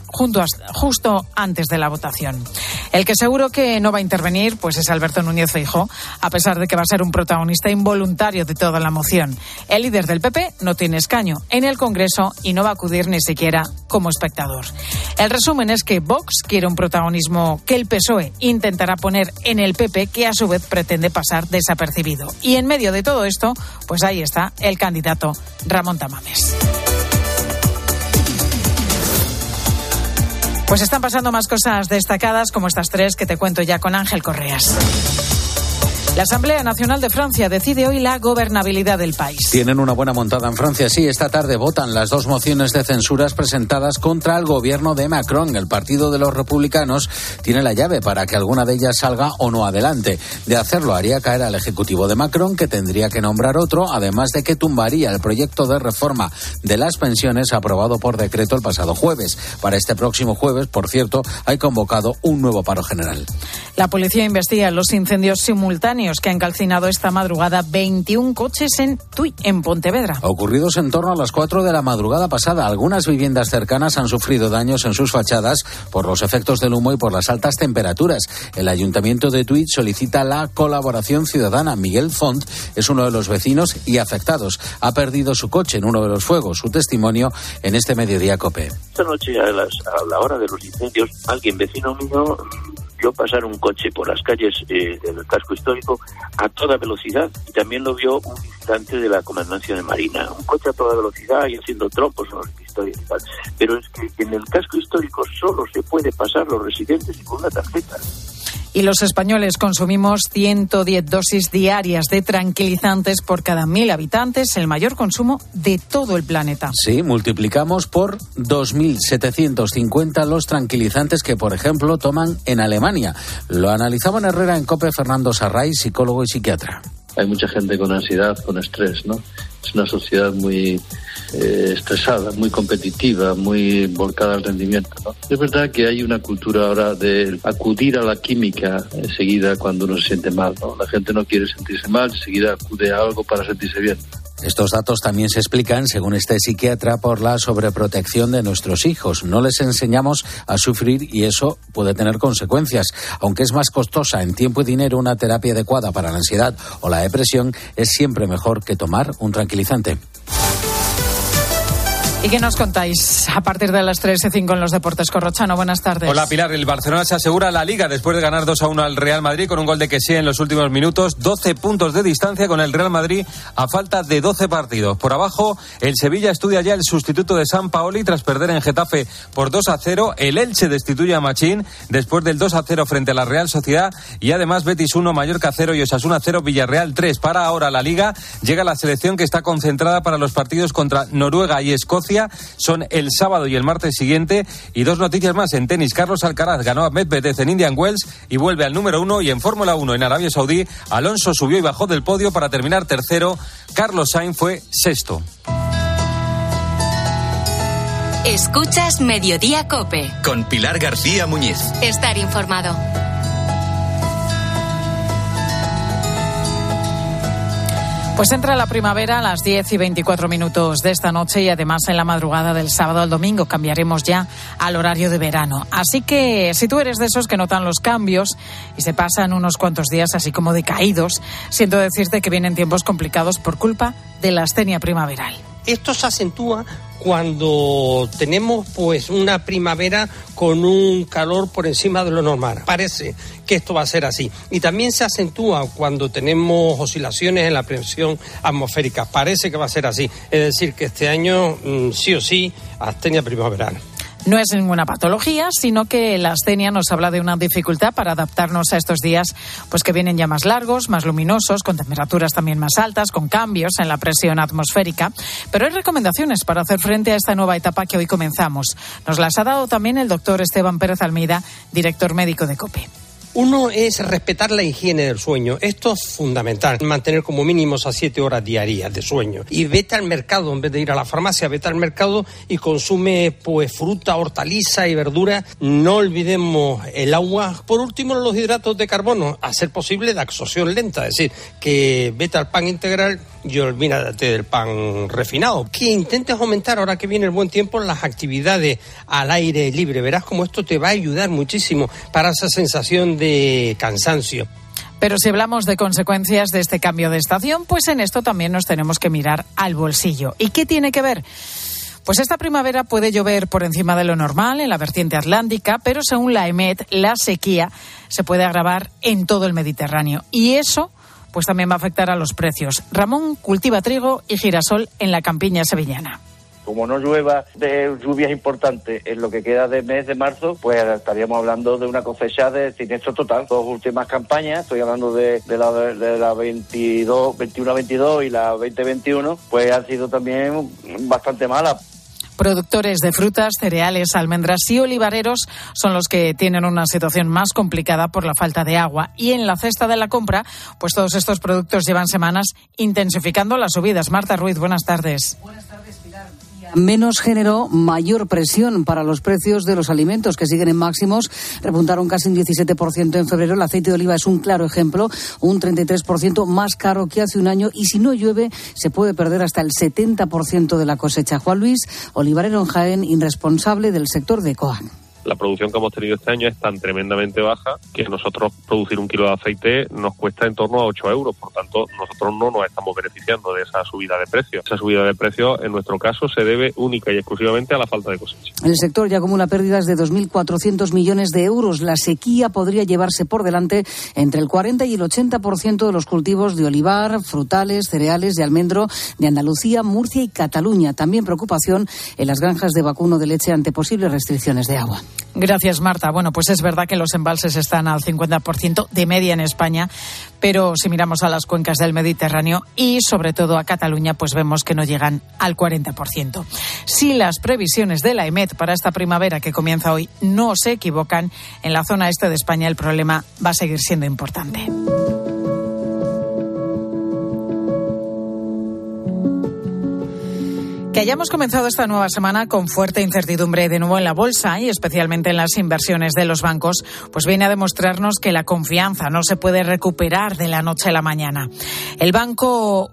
justo antes de la votación. El que seguro que no va a intervenir pues es Alberto Núñez Feijóo, a pesar de que va a ser un protagonista involuntario de toda la moción. El líder del PP no tiene escaño en el Congreso y no va a acudir ni siquiera como espectador. El resumen es que Vox quiere un protagonismo que el PSOE intentará poner en el PP, que a su vez pretende pasar desapercibido. Y en medio de todo esto, pues ahí está el candidato Ramón Tamames. Pues están pasando más cosas destacadas como estas 3 que te cuento ya con Ángel Correas. La Asamblea Nacional de Francia decide hoy la gobernabilidad del país. Tienen una buena montada en Francia, sí. Esta tarde votan las 2 mociones de censuras presentadas contra el gobierno de Macron. El Partido de los Republicanos tiene la llave para que alguna de ellas salga o no adelante. De hacerlo, haría caer al Ejecutivo de Macron, que tendría que nombrar otro, además de que tumbaría el proyecto de reforma de las pensiones aprobado por decreto el pasado jueves. Para este próximo jueves, por cierto, hay convocado un nuevo paro general. La policía investiga los incendios simultáneos que han calcinado esta madrugada 21 coches en Tui, en Pontevedra. Ocurridos en torno a las 4 de la madrugada pasada. Algunas viviendas cercanas han sufrido daños en sus fachadas por los efectos del humo y por las altas temperaturas. El Ayuntamiento de Tui solicita la colaboración ciudadana. Miguel Font es uno de los vecinos y afectados. Ha perdido su coche en uno de los fuegos. Su testimonio en este Mediodía COPE. Esta noche a la hora de los incendios, alguien vecino mío vio pasar un coche por las calles del casco histórico a toda velocidad, y también lo vio un visitante de la Comandancia de Marina. Un coche a toda velocidad y haciendo trompos en los historias y tal. Pero es que en el casco histórico solo se puede pasar los residentes y con una tarjeta. Y los españoles consumimos 110 dosis diarias de tranquilizantes por cada 1.000 habitantes, el mayor consumo de todo el planeta. Sí, multiplicamos por 2.750 los tranquilizantes que, por ejemplo, toman en Alemania. Lo analizaba en Herrera en COPE Fernando Sarray, psicólogo y psiquiatra. Hay mucha gente con ansiedad, con estrés, ¿no? Es una sociedad muy estresada, muy competitiva, muy volcada al rendimiento, ¿no? Es verdad que hay una cultura ahora de acudir a la química enseguida cuando uno se siente mal, ¿no? La gente no quiere sentirse mal, enseguida acude a algo para sentirse bien. Estos datos también se explican, según este psiquiatra, por la sobreprotección de nuestros hijos. No les enseñamos a sufrir y eso puede tener consecuencias. Aunque es más costosa en tiempo y dinero, una terapia adecuada para la ansiedad o la depresión es siempre mejor que tomar un tranquilizante. ¿Y qué nos contáis a partir de las 3:05 en los deportes? Corrochano, buenas tardes. Hola, Pilar. El Barcelona se asegura la Liga después de ganar 2-1 al Real Madrid con un gol de Kessie en los últimos minutos. 12 puntos de distancia con el Real Madrid a falta de 12 partidos. Por abajo, el Sevilla estudia ya el sustituto de Sampaoli tras perder en Getafe por 2-0. El Elche destituye a Machín después del 2-0 frente a la Real Sociedad. Y además, Betis 1, Mallorca 0 y Osasuna 0, Villarreal 3. Para ahora la Liga llega la selección que está concentrada para los partidos contra Noruega y Escocia. Son el sábado y el martes siguiente. Y 2 noticias más en tenis. Carlos Alcaraz ganó a Medvedev en Indian Wells y vuelve al número 1. Y en Fórmula 1 en Arabia Saudí, Alonso subió y bajó del podio para terminar tercero. Carlos Sainz fue sexto. Escuchas Mediodía COPE. Con Pilar García Muñiz. Estar informado. Pues entra la primavera a las 10:24 de esta noche y además en la madrugada del sábado al domingo cambiaremos ya al horario de verano. Así que si tú eres de esos que notan los cambios y se pasan unos cuantos días así como decaídos, siento decirte que vienen tiempos complicados por culpa de la astenia primaveral. Esto se acentúa cuando tenemos pues una primavera con un calor por encima de lo normal. Parece que esto va a ser así. Y también se acentúa cuando tenemos oscilaciones en la presión atmosférica. Parece que va a ser así. Es decir, que este año sí o sí astenia primaveral. No es ninguna patología, sino que la astenia nos habla de una dificultad para adaptarnos a estos días, pues que vienen ya más largos, más luminosos, con temperaturas también más altas, con cambios en la presión atmosférica. Pero hay recomendaciones para hacer frente a esta nueva etapa que hoy comenzamos. Nos las ha dado también el doctor Esteban Pérez Almeida, director médico de COPE. Uno es respetar la higiene del sueño. Esto es fundamental. Mantener como mínimo esas 7 horas diarias de sueño. Y vete al mercado, en vez de ir a la farmacia, vete al mercado y consume pues fruta, hortaliza y verdura. No olvidemos el agua. Por último, los hidratos de carbono. A ser posible de absorción lenta. Es decir, que vete al pan integral y olvídate del pan refinado. Que intentes aumentar, ahora que viene el buen tiempo, las actividades al aire libre. Verás cómo esto te va a ayudar muchísimo para esa sensación de cansancio. Pero si hablamos de consecuencias de este cambio de estación, pues en esto también nos tenemos que mirar al bolsillo. ¿Y qué tiene que ver? Pues esta primavera puede llover por encima de lo normal en la vertiente atlántica, pero según la EMET, la sequía se puede agravar en todo el Mediterráneo. Y eso pues también va a afectar a los precios. Ramón cultiva trigo y girasol en la campiña sevillana. como no llueva de lluvias importantes en lo que queda de mes de marzo, pues estaríamos hablando de una cosecha de siniestro total. Dos últimas campañas, estoy hablando de la 21-22 y la 20-21, pues han sido también bastante malas. Productores de frutas, cereales, almendras y olivareros son los que tienen una situación más complicada por la falta de agua. Y en la cesta de la compra, pues todos estos productos llevan semanas intensificando las subidas. Marta Ruiz, buenas tardes. Buenas tardes, Pilar. Menos generó mayor presión para los precios de los alimentos, que siguen en máximos. Repuntaron casi un 17% en febrero. El aceite de oliva es un claro ejemplo, un 33% más caro que hace un año. Y si no llueve, se puede perder hasta el 70% de la cosecha. Juan Luis, olivarero en Jaén, irresponsable del sector de Coan. La producción que hemos tenido este año es tan tremendamente baja que nosotros producir un kilo de aceite nos cuesta en torno a 8 euros. Por tanto, nosotros no nos estamos beneficiando de esa subida de precios. Esa subida de precios, en nuestro caso, se debe única y exclusivamente a la falta de cosecha. El sector ya acumula pérdidas de 2.400 millones de euros. La sequía podría llevarse por delante entre el 40 y el 80% de los cultivos de olivar, frutales, cereales y almendro de Andalucía, Murcia y Cataluña. También preocupación en las granjas de vacuno de leche ante posibles restricciones de agua. Gracias, Marta. Bueno, pues es verdad que los embalses están al 50% de media en España, pero si miramos a las cuencas del Mediterráneo y sobre todo a Cataluña, pues vemos que no llegan al 40%. Si las previsiones de la EMET para esta primavera que comienza hoy no se equivocan, en la zona este de España el problema va a seguir siendo importante. Que hayamos comenzado esta nueva semana con fuerte incertidumbre de nuevo en la bolsa y especialmente en las inversiones de los bancos, pues viene a demostrarnos que la confianza no se puede recuperar de la noche a la mañana. El banco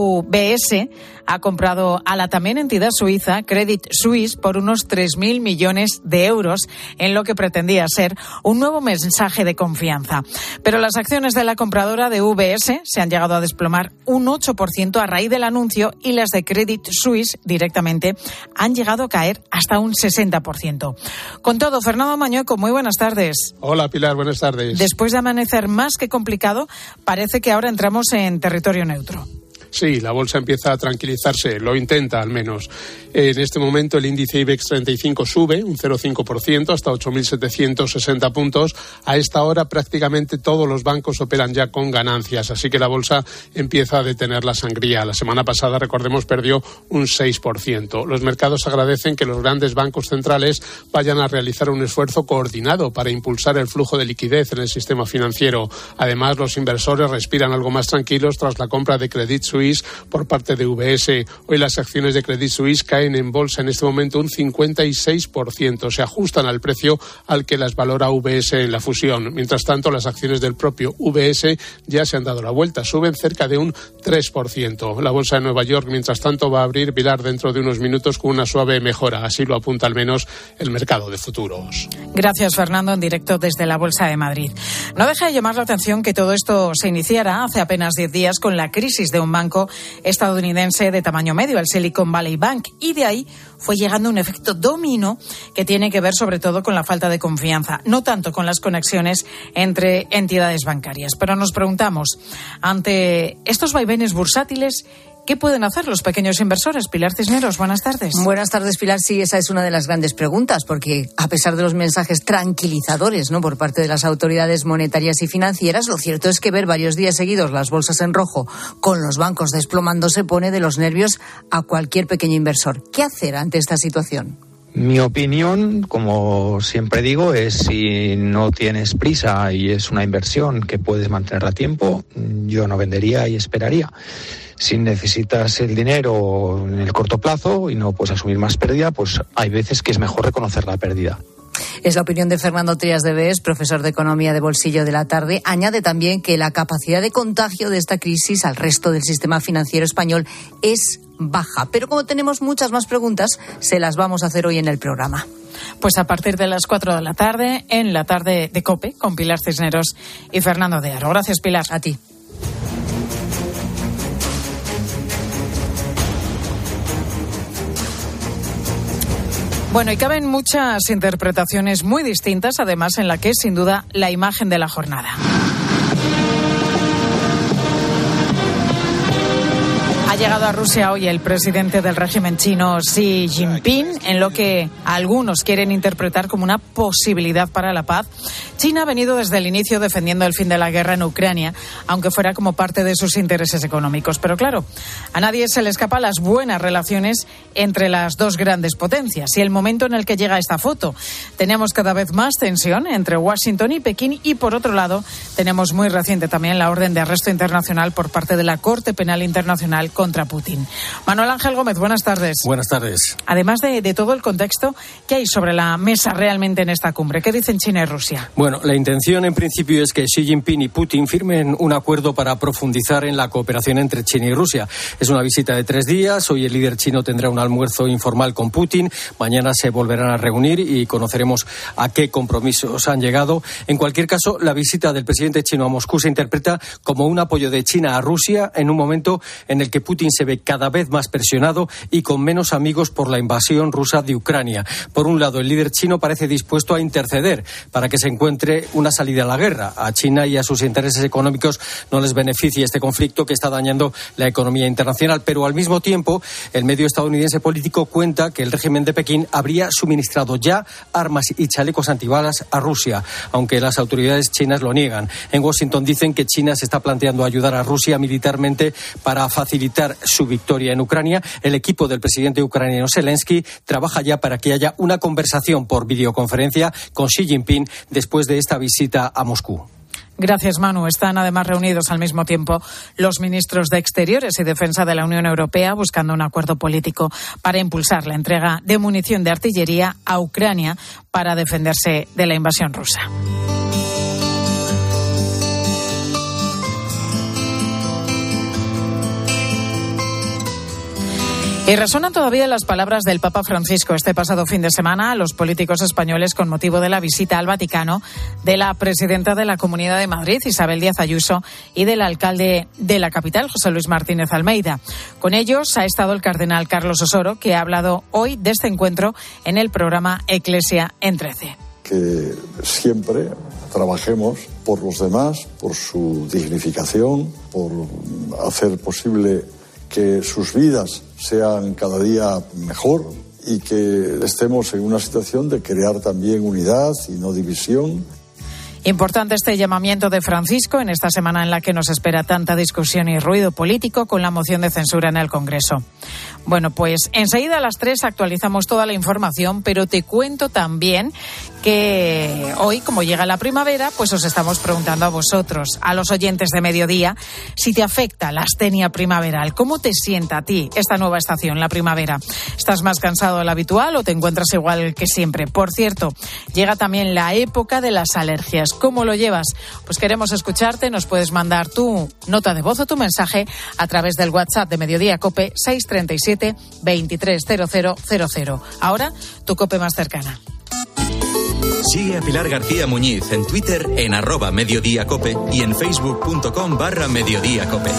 UBS ha comprado a la también entidad suiza Credit Suisse por unos 3.000 millones de euros en lo que pretendía ser un nuevo mensaje de confianza. Pero las acciones de la compradora de UBS se han llegado a desplomar un 8% a raíz del anuncio y las de Credit Suisse directamente han llegado a caer hasta un 60%. Con todo, Fernando Mañueco, muy buenas tardes. Hola Pilar, buenas tardes. Después de amanecer más que complicado, parece que ahora entramos en territorio neutro. Sí, la bolsa empieza a tranquilizarse, lo intenta al menos. En este momento el índice IBEX 35 sube un 0,5% hasta 8.760 puntos. A esta hora prácticamente todos los bancos operan ya con ganancias, así que la bolsa empieza a detener la sangría. La semana pasada, recordemos, perdió un 6%. Los mercados agradecen que los grandes bancos centrales vayan a realizar un esfuerzo coordinado para impulsar el flujo de liquidez en el sistema financiero. Además, los inversores respiran algo más tranquilos tras la compra de Credit Suisse por parte de UBS. Hoy las acciones de Credit Suisse caen en bolsa en este momento un 56%. Se ajustan al precio al que las valora UBS en la fusión. Mientras tanto, las acciones del propio UBS ya se han dado la vuelta. Suben cerca de un 3%. La bolsa de Nueva York, mientras tanto, va a abrir, Pilar, dentro de unos minutos con una suave mejora. Así lo apunta al menos el mercado de futuros. Gracias, Fernando, en directo desde la Bolsa de Madrid. No deja de llamar la atención que todo esto se iniciara hace apenas 10 días con la crisis de un banco estadounidense de tamaño medio, el Silicon Valley Bank, y de ahí fue llegando un efecto dominó que tiene que ver sobre todo con la falta de confianza, no tanto con las conexiones entre entidades bancarias. Pero nos preguntamos, ante estos vaivenes bursátiles, ¿qué pueden hacer los pequeños inversores? Pilar Cisneros, buenas tardes. Buenas tardes, Pilar. Sí, esa es una de las grandes preguntas, porque a pesar de los mensajes tranquilizadores, ¿no?, por parte de las autoridades monetarias y financieras, lo cierto es que ver varios días seguidos las bolsas en rojo con los bancos desplomándose pone de los nervios a cualquier pequeño inversor. ¿Qué hacer ante esta situación? Mi opinión, como siempre digo, es si no tienes prisa y es una inversión que puedes mantener a tiempo, yo no vendería y esperaría. Si necesitas el dinero en el corto plazo y no puedes asumir más pérdida, pues hay veces que es mejor reconocer la pérdida. Es la opinión de Fernando Trías de Bes, profesor de Economía de Bolsillo de la Tarde. Añade también que la capacidad de contagio de esta crisis al resto del sistema financiero español es baja. Pero como tenemos muchas más preguntas, se las vamos a hacer hoy en el programa. Pues a partir de las 4 de la tarde, en la tarde de COPE, con Pilar Cisneros y Fernando de Aro. Gracias, Pilar. A ti. Bueno, y caben muchas interpretaciones muy distintas, además en la que es sin duda la imagen de la jornada. llegado a Rusia hoy el presidente del régimen chino Xi Jinping, en lo que algunos quieren interpretar como una posibilidad para la paz. China ha venido desde el inicio defendiendo el fin de la guerra en Ucrania, aunque fuera como parte de sus intereses económicos. Pero claro, a nadie se le escapa las buenas relaciones entre las dos grandes potencias. Y el momento en el que llega esta foto, tenemos cada vez más tensión entre Washington y Pekín, y por otro lado tenemos muy reciente también la orden de arresto internacional por parte de la Corte Penal Internacional contra Putin. Manuel Ángel Gómez, buenas tardes. Buenas tardes. Además de todo el contexto, ¿qué hay sobre la mesa realmente en esta cumbre? ¿Qué dicen China y Rusia? Bueno, la intención en principio es que Xi Jinping y Putin firmen un acuerdo para profundizar en la cooperación entre China y Rusia. Es una visita de 3 días. Hoy el líder chino tendrá un almuerzo informal con Putin. Mañana se volverán a reunir y conoceremos a qué compromisos han llegado. En cualquier caso, la visita del presidente chino a Moscú se interpreta como un apoyo de China a Rusia en un momento en el que Putin se ve cada vez más presionado y con menos amigos por la invasión rusa de Ucrania. Por un lado, el líder chino parece dispuesto a interceder para que se encuentre una salida a la guerra. A China y a sus intereses económicos no les beneficia este conflicto que está dañando la economía internacional, pero al mismo tiempo el medio estadounidense político cuenta que el régimen de Pekín habría suministrado ya armas y chalecos antibalas a Rusia, aunque las autoridades chinas lo niegan. En Washington dicen que China se está planteando ayudar a Rusia militarmente para facilitar su victoria en Ucrania. El equipo del presidente ucraniano Zelensky trabaja ya para que haya una conversación por videoconferencia con Xi Jinping después de esta visita a Moscú. Gracias, Manu. Están además reunidos al mismo tiempo los ministros de Exteriores y Defensa de la Unión Europea buscando un acuerdo político para impulsar la entrega de munición de artillería a Ucrania para defenderse de la invasión rusa. Y resuenan todavía las palabras del Papa Francisco este pasado fin de semana a los políticos españoles con motivo de la visita al Vaticano de la presidenta de la Comunidad de Madrid, Isabel Díaz Ayuso, y del alcalde de la capital, José Luis Martínez Almeida. Con ellos ha estado el cardenal Carlos Osoro, que ha hablado hoy de este encuentro en el programa Eclesia en 13. Que siempre trabajemos por los demás, por su dignificación, por hacer posible que sus vidas sean cada día mejor y que estemos en una situación de crear también unidad y no división. Importante este llamamiento de Francisco en esta semana en la que nos espera tanta discusión y ruido político con la moción de censura en el Congreso. Bueno, pues enseguida a las 3 actualizamos toda la información, pero te cuento también que hoy, como llega la primavera, pues os estamos preguntando a vosotros, a los oyentes de Mediodía, si te afecta la astenia primaveral. ¿Cómo te sienta a ti esta nueva estación, la primavera? ¿Estás más cansado de lo habitual o te encuentras igual que siempre? Por cierto, llega también la época de las alergias. ¿Cómo lo llevas? Pues queremos escucharte. Nos puedes mandar tu nota de voz o tu mensaje a través del WhatsApp de Mediodía COPE 637 230000. Ahora, tu COPE más cercana. Sigue a Pilar García Muñiz en Twitter en @mediodíacope y en facebook.com/mediodíacope.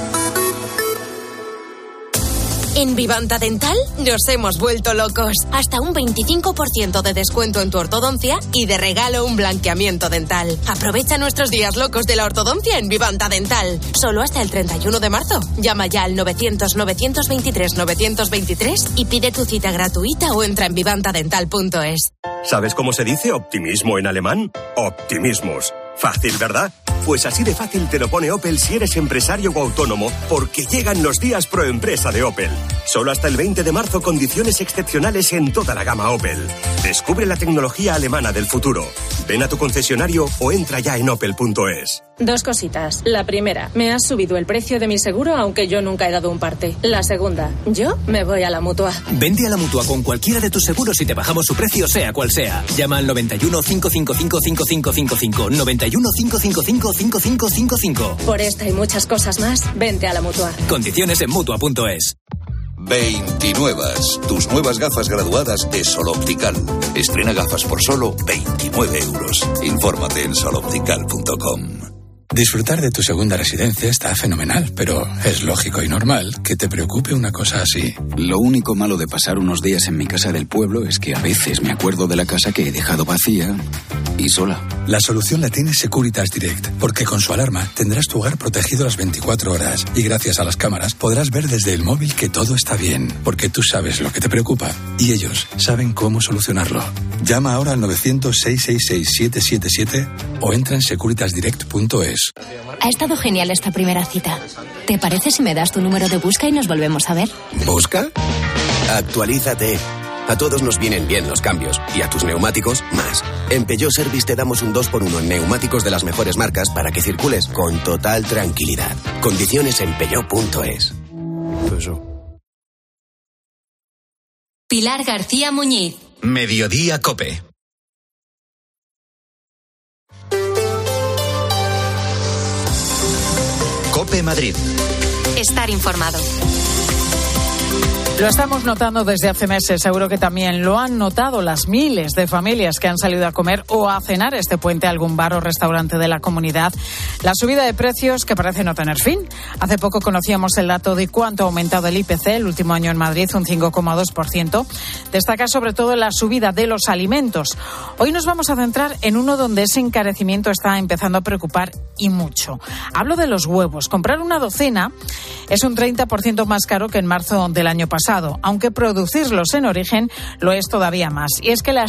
En Vivanta Dental nos hemos vuelto locos. Hasta un 25% de descuento en tu ortodoncia y de regalo un blanqueamiento dental. Aprovecha nuestros días locos de la ortodoncia en Vivanta Dental. Solo hasta el 31 de marzo. Llama ya al 900-923-923 y pide tu cita gratuita o entra en vivantadental.es. ¿Sabes cómo se dice optimismo en alemán? Optimismus. Fácil, ¿verdad? Pues así de fácil te lo pone Opel si eres empresario o autónomo, porque llegan los días pro empresa de Opel. Solo hasta el 20 de marzo condiciones excepcionales en toda la gama Opel. Descubre la tecnología alemana del futuro. Ven a tu concesionario o entra ya en opel.es. 2 cositas. La primera, me has subido el precio de mi seguro aunque yo nunca he dado un parte. La segunda, yo me voy a la Mutua. Vente a la Mutua con cualquiera de tus seguros y te bajamos su precio sea cual sea. Llama al 91 555 5555. 91 555 5555. Por esta y muchas cosas más, vente a la Mutua. Condiciones en Mutua.es. 29. Tus nuevas gafas graduadas de Sol Optical. Estrena gafas por solo 29 euros. Infórmate en soloptical.com. Disfrutar de tu segunda residencia está fenomenal, pero es lógico y normal que te preocupe una cosa así. Lo único malo de pasar unos días en mi casa del pueblo es que a veces me acuerdo de la casa que he dejado vacía y sola. La solución la tiene Securitas Direct, porque con su alarma tendrás tu hogar protegido las 24 horas y gracias a las cámaras podrás ver desde el móvil que todo está bien, porque tú sabes lo que te preocupa y ellos saben cómo solucionarlo. Llama ahora al 900-666-777 o entra en securitasdirect.es. Ha estado genial esta primera cita. ¿Te parece si me das tu número de Busca y nos volvemos a ver? ¿Busca? Actualízate. A todos nos vienen bien los cambios y a tus neumáticos más. En Peugeot Service te damos un 2x1 en neumáticos de las mejores marcas para que circules con total tranquilidad. Condiciones en peugeot.es. Pilar García Muñiz. Mediodía COPE. COPE Madrid. Estar informado. Lo estamos notando desde hace meses, seguro que también lo han notado las miles de familias que han salido a comer o a cenar este puente a algún bar o restaurante de la comunidad. La subida de precios que parece no tener fin. Hace poco conocíamos el dato de cuánto ha aumentado el IPC el último año en Madrid, un 5,2%. Destaca sobre todo la subida de los alimentos. Hoy nos vamos a centrar en uno donde ese encarecimiento está empezando a preocupar y mucho. Hablo de los huevos. Comprar una docena es un 30% más caro que en marzo del año pasado, aunque producirlos en origen lo es todavía más. Y es que las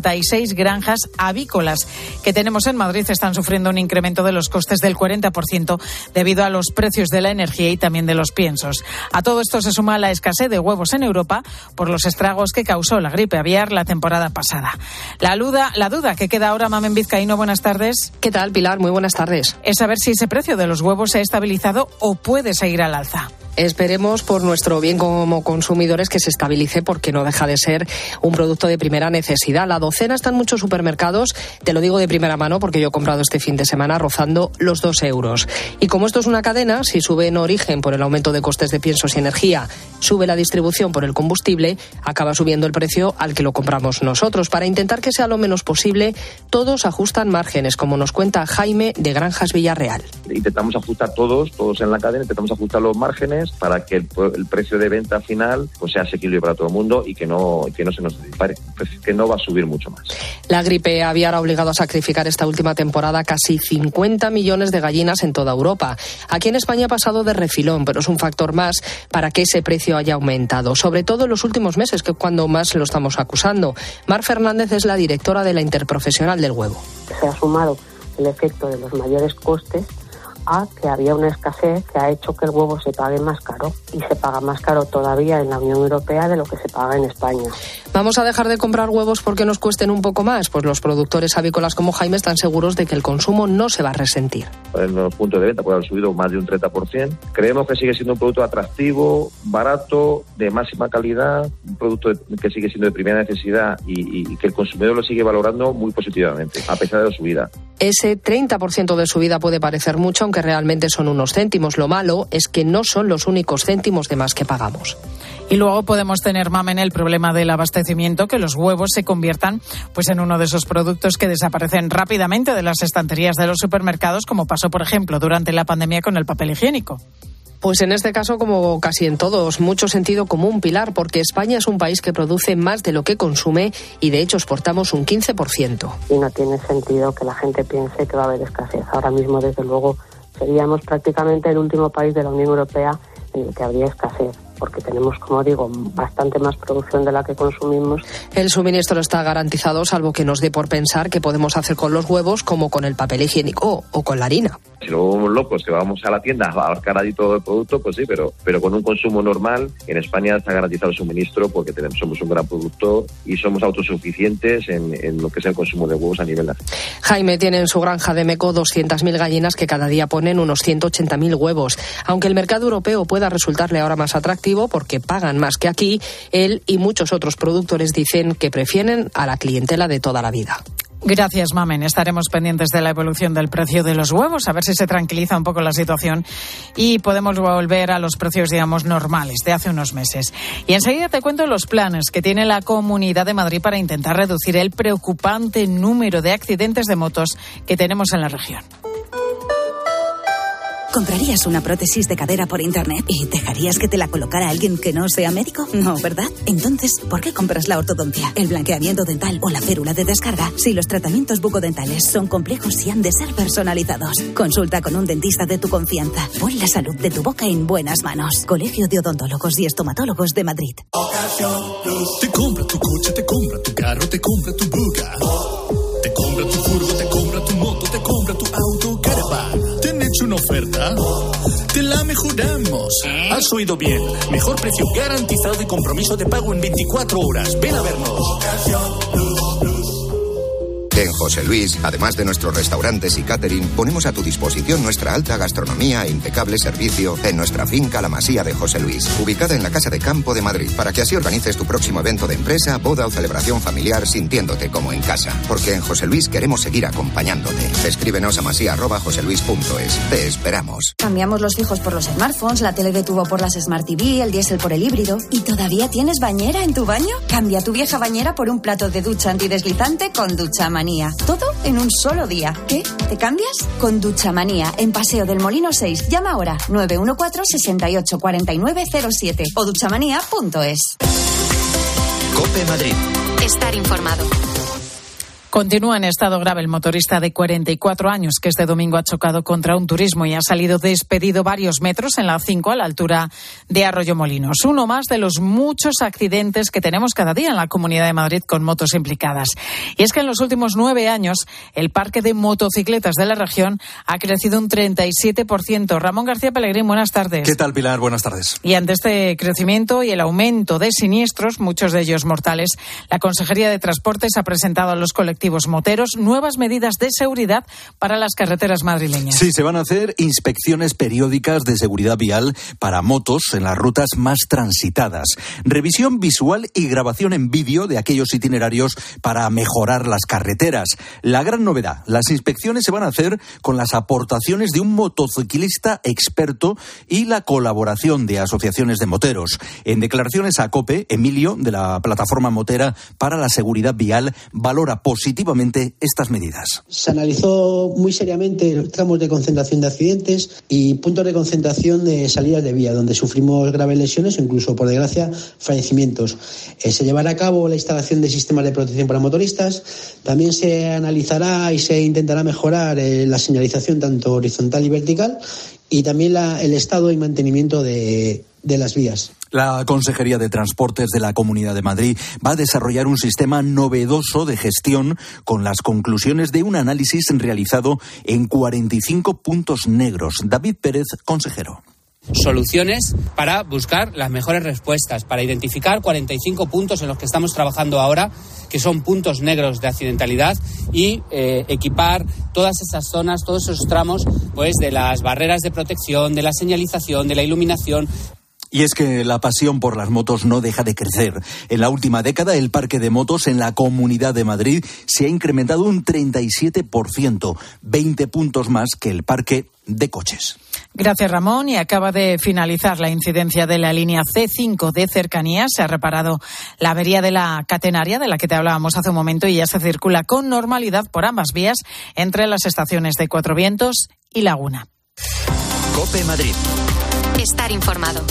36 granjas avícolas que tenemos en Madrid están sufriendo un incremento de los costes del 40% debido a los precios de la energía y también de los piensos. A todo esto se suma la escasez de huevos en Europa por los estragos que causó la gripe aviar la temporada pasada. La duda que queda ahora, Mamen Vizcaíno, buenas tardes. ¿Qué tal, Pilar? Muy buenas tardes. Es saber si ese precio de los huevos se ha estabilizado o puede seguir al alza. Esperemos por nuestro bien como consumidores que se estabilice, porque no deja de ser un producto de primera necesidad. La docena está en muchos supermercados, te lo digo de primera mano porque yo he comprado este fin de semana rozando los 2 euros. Y como esto es una cadena, si sube en origen por el aumento de costes de piensos y energía, sube la distribución por el combustible, acaba subiendo el precio al que lo compramos nosotros. Para intentar que sea lo menos posible, todos ajustan márgenes, como nos cuenta Jaime de Granjas Villarreal. Intentamos ajustar todos en la cadena, intentamos ajustar los márgenes para que el precio de venta final pues sea asequible para todo el mundo y que no se nos dispare, que no va a subir mucho más. La gripe aviar ha obligado a sacrificar esta última temporada casi 50 millones de gallinas en toda Europa. Aquí en España ha pasado de refilón, pero es un factor más para que ese precio haya aumentado, sobre todo en los últimos meses, que es cuando más lo estamos acusando. Mar Fernández es la directora de la Interprofesional del Huevo. Se ha sumado el efecto de los mayores costes a que había una escasez que ha hecho que el huevo se pague más caro, y se paga más caro todavía en la Unión Europea de lo que se paga en España. ¿Vamos a dejar de comprar huevos porque nos cuesten un poco más? Pues los productores avícolas como Jaime están seguros de que el consumo no se va a resentir. En los puntos de venta puede haber subido más de un 30%. Creemos que sigue siendo un producto atractivo, barato, de máxima calidad, un producto que sigue siendo de primera necesidad y que el consumidor lo sigue valorando muy positivamente, a pesar de la subida. Ese 30% de subida puede parecer mucho, aunque realmente son unos céntimos. Lo malo es que no son los únicos céntimos de más que pagamos. Y luego podemos tener, Mamen, el problema del abastecimiento, que los huevos se conviertan pues en uno de esos productos que desaparecen rápidamente de las estanterías de los supermercados, como pasó, por ejemplo, durante la pandemia con el papel higiénico. Pues en este caso, como casi en todos, mucho sentido común, Pilar, porque España es un país que produce más de lo que consume y de hecho exportamos un 15%. Y no tiene sentido que la gente piense que va a haber escasez. Ahora mismo, desde luego, seríamos prácticamente el último país de la Unión Europea en el que habría escasez, porque tenemos, como digo, bastante más producción de la que consumimos. El suministro está garantizado, salvo que nos dé por pensar qué podemos hacer con los huevos, como con el papel higiénico o con la harina. Si lo vamos locos, que vamos a la tienda a abarcar ahí todo el producto, pues sí, pero con un consumo normal, en España está garantizado el suministro porque somos un gran productor y somos autosuficientes en lo que es el consumo de huevos a nivel nacional. Jaime tiene en su granja de Meco 200.000 gallinas que cada día ponen unos 180.000 huevos. Aunque el mercado europeo pueda resultarle ahora más atractivo porque pagan más que aquí, él y muchos otros productores dicen que prefieren a la clientela de toda la vida. Gracias, Mamen. Estaremos pendientes de la evolución del precio de los huevos, a ver si se tranquiliza un poco la situación y podemos volver a los precios, digamos, normales de hace unos meses. Y enseguida te cuento los planes que tiene la Comunidad de Madrid para intentar reducir el preocupante número de accidentes de motos que tenemos en la región. ¿Comprarías una prótesis de cadera por internet y dejarías que te la colocara alguien que no sea médico? No, ¿verdad? Entonces, ¿por qué compras la ortodoncia, el blanqueamiento dental o la férula de descarga si los tratamientos bucodentales son complejos y han de ser personalizados? Consulta con un dentista de tu confianza. Pon la salud de tu boca en buenas manos. Colegio de Odontólogos y Estomatólogos de Madrid. Te compra tu coche, te compra tu carro, te compra tu buga. Te compra tu furgo, te compra tu moto, te compra tu auto, caravan. ¿Te han hecho una oferta? Te la mejoramos. Has oído bien. Mejor precio garantizado y compromiso de pago en 24 horas. Ven a vernos. En José Luis, además de nuestros restaurantes y catering, ponemos a tu disposición nuestra alta gastronomía e impecable servicio en nuestra finca La Masía de José Luis, ubicada en la Casa de Campo de Madrid, para que así organices tu próximo evento de empresa, boda o celebración familiar sintiéndote como en casa. Porque en José Luis queremos seguir acompañándote. Escríbenos a masía@joseluis.es. Te esperamos. Cambiamos los fijos por los smartphones, la tele de tubo por las Smart TV, el diésel por el híbrido. ¿Y todavía tienes bañera en tu baño? Cambia tu vieja bañera por un plato de ducha antideslizante con Duchamanía. Todo en un solo día. ¿Qué? ¿Te cambias? Con Duchamanía, en Paseo del Molino 6. Llama ahora 914 68 49 07 o duchamanía.es. COPE Madrid. Estar informado. Continúa en estado grave el motorista de 44 años que este domingo ha chocado contra un turismo y ha salido despedido varios metros en la A5 a la altura de Arroyomolinos. Uno más de los muchos accidentes que tenemos cada día en la Comunidad de Madrid con motos implicadas. Y es que en los últimos 9 años el parque de motocicletas de la región ha crecido un 37%. Ramón García Pellegrín, buenas tardes. ¿Qué tal, Pilar? Buenas tardes. Y ante este crecimiento y el aumento de siniestros, muchos de ellos mortales, la Consejería de Transportes ha presentado a los colectivos moteros nuevas medidas de seguridad para las carreteras madrileñas. Sí, se van a hacer inspecciones periódicas de seguridad vial para motos en las rutas más transitadas, revisión visual y grabación en vídeo de aquellos itinerarios para mejorar las carreteras. La gran novedad, las inspecciones se van a hacer con las aportaciones de un motociclista experto y la colaboración de asociaciones de moteros. En declaraciones a COPE, Emilio, de la plataforma motera para la seguridad vial, valora positivamente estas medidas. Se analizó muy seriamente tramos de concentración de accidentes y puntos de concentración de salidas de vía, donde sufrimos graves lesiones o incluso, por desgracia, fallecimientos. Se llevará a cabo la instalación de sistemas de protección para motoristas. También se analizará y se intentará mejorar la señalización tanto horizontal y vertical y también el estado y mantenimiento de las vías. La Consejería de Transportes de la Comunidad de Madrid va a desarrollar un sistema novedoso de gestión con las conclusiones de un análisis realizado en 45 puntos negros. David Pérez, consejero. Soluciones para buscar las mejores respuestas, para identificar 45 puntos en los que estamos trabajando ahora, que son puntos negros de accidentalidad, y equipar todas esas zonas, todos esos tramos, pues de las barreras de protección, de la señalización, de la iluminación. Y es que la pasión por las motos no deja de crecer. En la última década, el parque de motos en la Comunidad de Madrid se ha incrementado un 37%, 20 puntos más que el parque de coches. Gracias, Ramón. Y acaba de finalizar la incidencia de la línea C5 de cercanías. Se ha reparado la avería de la catenaria, de la que te hablábamos hace un momento, y ya se circula con normalidad por ambas vías entre las estaciones de Cuatro Vientos y Laguna. COPE Madrid. Estar informado.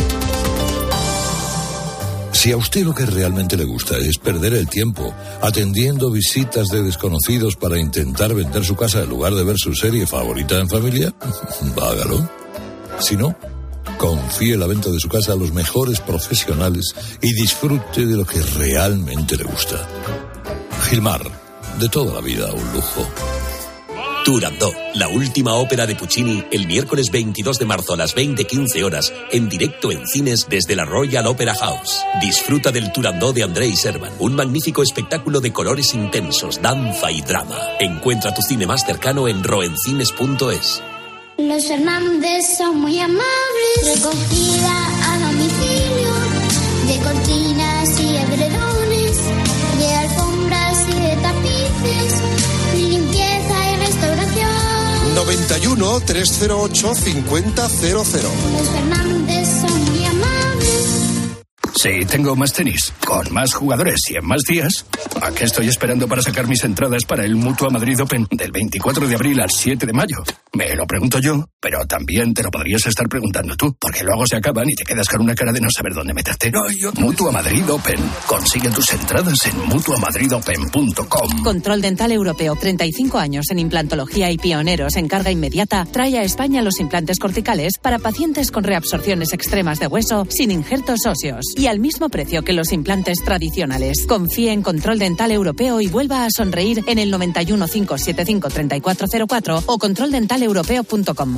Si a usted lo que realmente le gusta es perder el tiempo atendiendo visitas de desconocidos para intentar vender su casa en lugar de ver su serie favorita en familia, hágalo. Si no, confíe la venta de su casa a los mejores profesionales y disfrute de lo que realmente le gusta. Gilmar, de toda la vida un lujo. Turandot, la última ópera de Puccini, el miércoles 22 de marzo a las 20:15 horas, en directo en cines desde la Royal Opera House. Disfruta del Turandot de Andrei Servan, un magnífico espectáculo de colores intensos, danza y drama. Encuentra tu cine más cercano en roencines.es. Los Fernández son muy amables, recogida a domicilio, de cortinas y edredones, de alfombras y de tapices, limpieza y restauración. 91 308 5000. Los Fernández son muy amables. Sí, tengo más tenis, con más jugadores y en más días. ¿A qué estoy esperando para sacar mis entradas para el Mutua Madrid Open del 24 de abril al 7 de mayo? Me lo pregunto yo, pero también te lo podrías estar preguntando tú, porque luego se acaban y te quedas con una cara de no saber dónde meterte. Mutua Madrid Open. Consigue tus entradas en mutuamadridopen.com. Control Dental Europeo, 35 años en implantología y pioneros en carga inmediata, trae a España los implantes corticales para pacientes con reabsorciones extremas de hueso sin injertos óseos y al mismo precio que los implantes tradicionales. Confíe en Control Dental Europeo y vuelva a sonreír en el 91 575 3404 o controldentaleuropeo.com.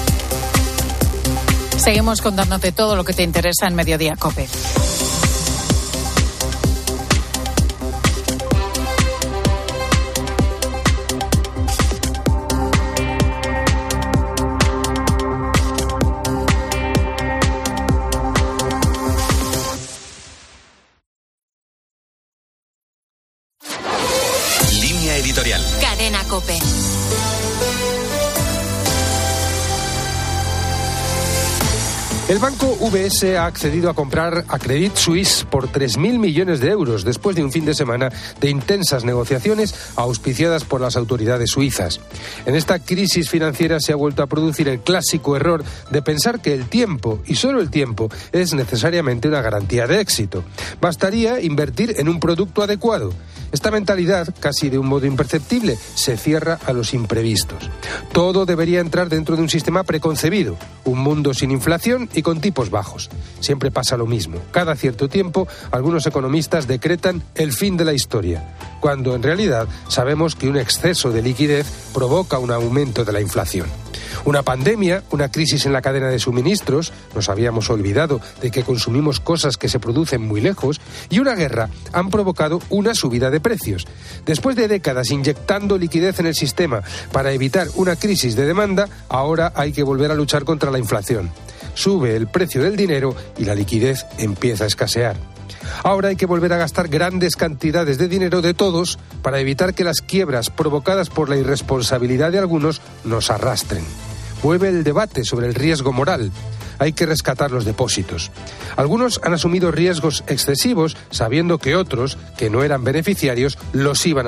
Seguimos contándote todo lo que te interesa en Mediodía COPE. Editorial. Cadena COPE. El banco UBS ha accedido a comprar a Credit Suisse por 3.000 millones de euros después de un fin de semana de intensas negociaciones auspiciadas por las autoridades suizas. En esta crisis financiera se ha vuelto a producir el clásico error de pensar que el tiempo, y solo el tiempo, es necesariamente una garantía de éxito. Bastaría invertir en un producto adecuado. Esta mentalidad, casi de un modo imperceptible, se cierra a los imprevistos. Todo debería entrar dentro de un sistema preconcebido, un mundo sin inflación y con tipos bajos. Siempre pasa lo mismo. Cada cierto tiempo, algunos economistas decretan el fin de la historia, cuando en realidad sabemos que un exceso de liquidez provoca un aumento de la inflación. Una pandemia, una crisis en la cadena de suministros, nos habíamos olvidado de que consumimos cosas que se producen muy lejos, y una guerra han provocado una subida de precios. Después de décadas inyectando liquidez en el sistema para evitar una crisis de demanda, ahora hay que volver a luchar contra la inflación. Sube el precio del dinero y la liquidez empieza a escasear. Ahora hay que volver a gastar grandes cantidades de dinero de todos para evitar que las quiebras provocadas por la irresponsabilidad de algunos nos arrastren. Vuelve el debate sobre el riesgo moral. Hay que rescatar los depósitos. Algunos han asumido riesgos excesivos sabiendo que otros, que no eran beneficiarios, los iban